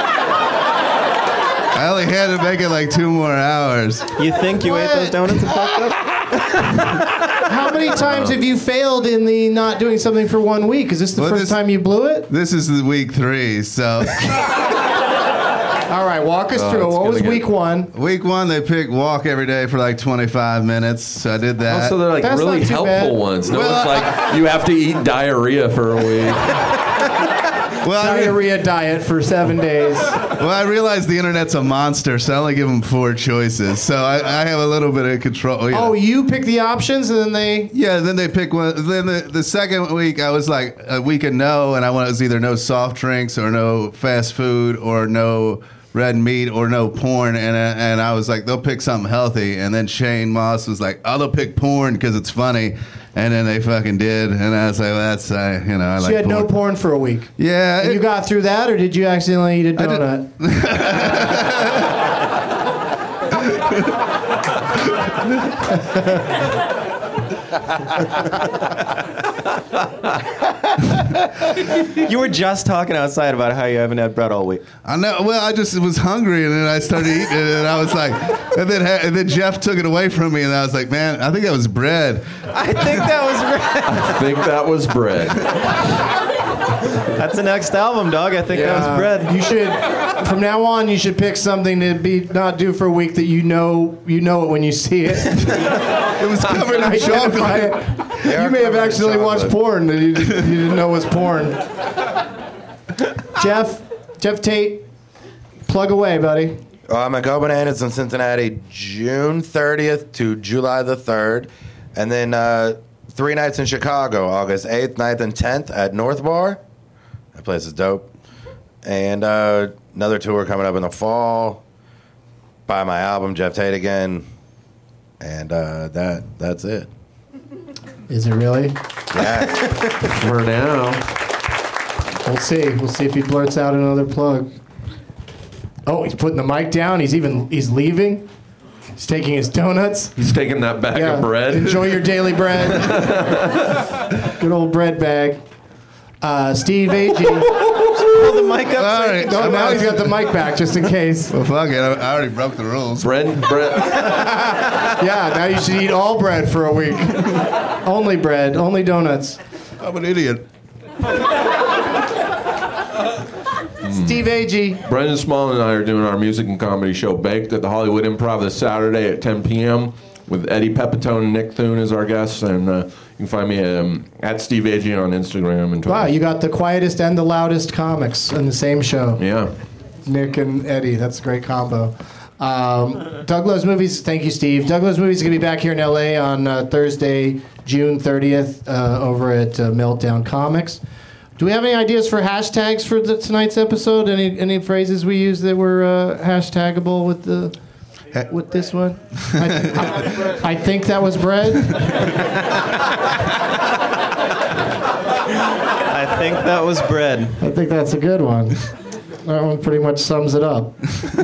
I only had to make it like two more hours. You think you What? ate those donuts and fucked up? How many times have you failed in the not doing something for one week? Is this the Well, first this- time you blew it? This is the week three, so. All right, walk us Oh, through. it's What was gonna week get- one? Week one, they pick walk every day for like twenty-five minutes, so I did that. Oh, so they're like That's really not too helpful bad. ones. No Well, one's like, you have to eat diarrhea for a week. well, I re- Diarrhea diet for seven days. well, I realized the internet's a monster, so I only give them four choices. So I, I have a little bit of control. You know. Oh, you pick the options and then they. Yeah, then they pick one. Then the, the second week, I was like a week of no, and I was either no soft drinks or no fast food or no red meat or no porn, and uh, and I was like, they'll pick something healthy. And then Shane Moss was like, oh, they'll pick porn because it's funny. And then they fucking did, and I was like, well, that's uh, you know, I So like you had porn. no porn for a week. Yeah, And it- you got through that, or did you accidentally eat a donut? You were just talking outside about how you haven't had bread all week. I know. Well, I just was hungry, and then I started eating it, and I was like, and then and then Jeff took it away from me, and I was like, man, I think that was bread. I think that was bread. I think that was bread. That's the next album, dog. I think that was bread. You should, from now on, you should pick something to be not do for a week that you know you know it when you see it. It was covered in Identify chocolate. it. You may have accidentally watched porn that you, didn't- you didn't know was porn. Jeff, Jeff Tate, plug away, buddy. Uh, I'm at Go Bananas in Cincinnati, June thirtieth to July the third. And then uh, three nights in Chicago, August eighth, ninth, and tenth at North Bar. That place is dope. And uh, another tour coming up in the fall. Buy my album, Jeff Tate Again. And uh, that that's it. Is it really? Yeah. For now. We'll see. We'll see if he blurts out another plug. Oh, he's putting the mic down. He's even he's leaving. He's taking his donuts. He's taking that bag Yeah. of bread. Enjoy your daily bread. Good old bread bag. Uh, Steve Agee. Hold the mic up. All right. No, now he's got the mic back just in case. Well, fuck it. I, I already broke the rules. Bread, bread. Yeah, now you should eat all bread for a week. Only bread, only donuts. I'm an idiot. Steve Agee. Brendan Small and I are doing our music and comedy show Baked at the Hollywood Improv this Saturday at ten p.m. with Eddie Pepitone and Nick Thune as our guests. And uh, you can find me um, at Steve Agee on Instagram and Twitter. Wow, you got the quietest and the loudest comics in the same show. Yeah. Nick and Eddie, that's a great combo. Um, Doug Loves Movies, thank you, Steve. Doug Loves Movies is going to be back here in L A on uh, Thursday, June thirtieth, uh, over at uh, Meltdown Comics. Do we have any ideas for hashtags for the, tonight's episode? Any any phrases we use that were uh, hashtagable with the with this one? I, I, I think that was bread. I think that was bread. I think that's a good one. That one pretty much sums it up.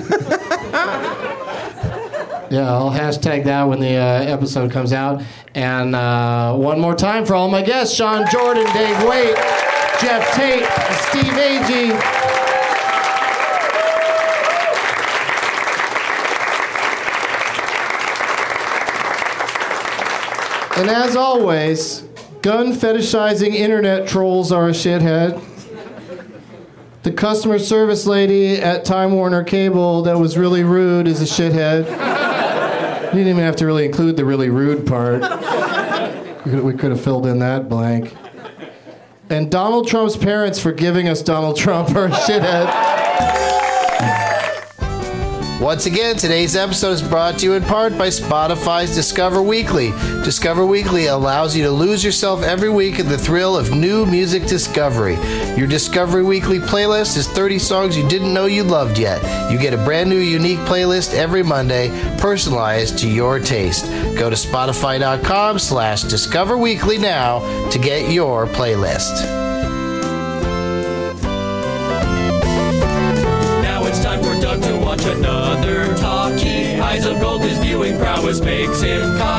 Yeah, I'll hashtag that when the uh, episode comes out. And uh, one more time for all my guests, Sean Jordan, Dave Waite, Jeff Tate, Steve Agee. And as always, gun fetishizing internet trolls are a shithead. The customer service lady at Time Warner Cable that was really rude is a shithead. You didn't even have to really include the really rude part. We could, we could have filled in that blank. And Donald Trump's parents for giving us Donald Trump are a shithead. Once again, today's episode is brought to you in part by Spotify's Discover Weekly. Discover Weekly allows you to lose yourself every week in the thrill of new music discovery. Your Discovery Weekly playlist is thirty songs you didn't know you loved yet. You get a brand new unique playlist every Monday, personalized to your taste. Go to Spotify.com slash Discover Weekly now to get your playlist. Now it's time for Doug to watch another talkie. Eyes of gold, his viewing prowess makes him cocky.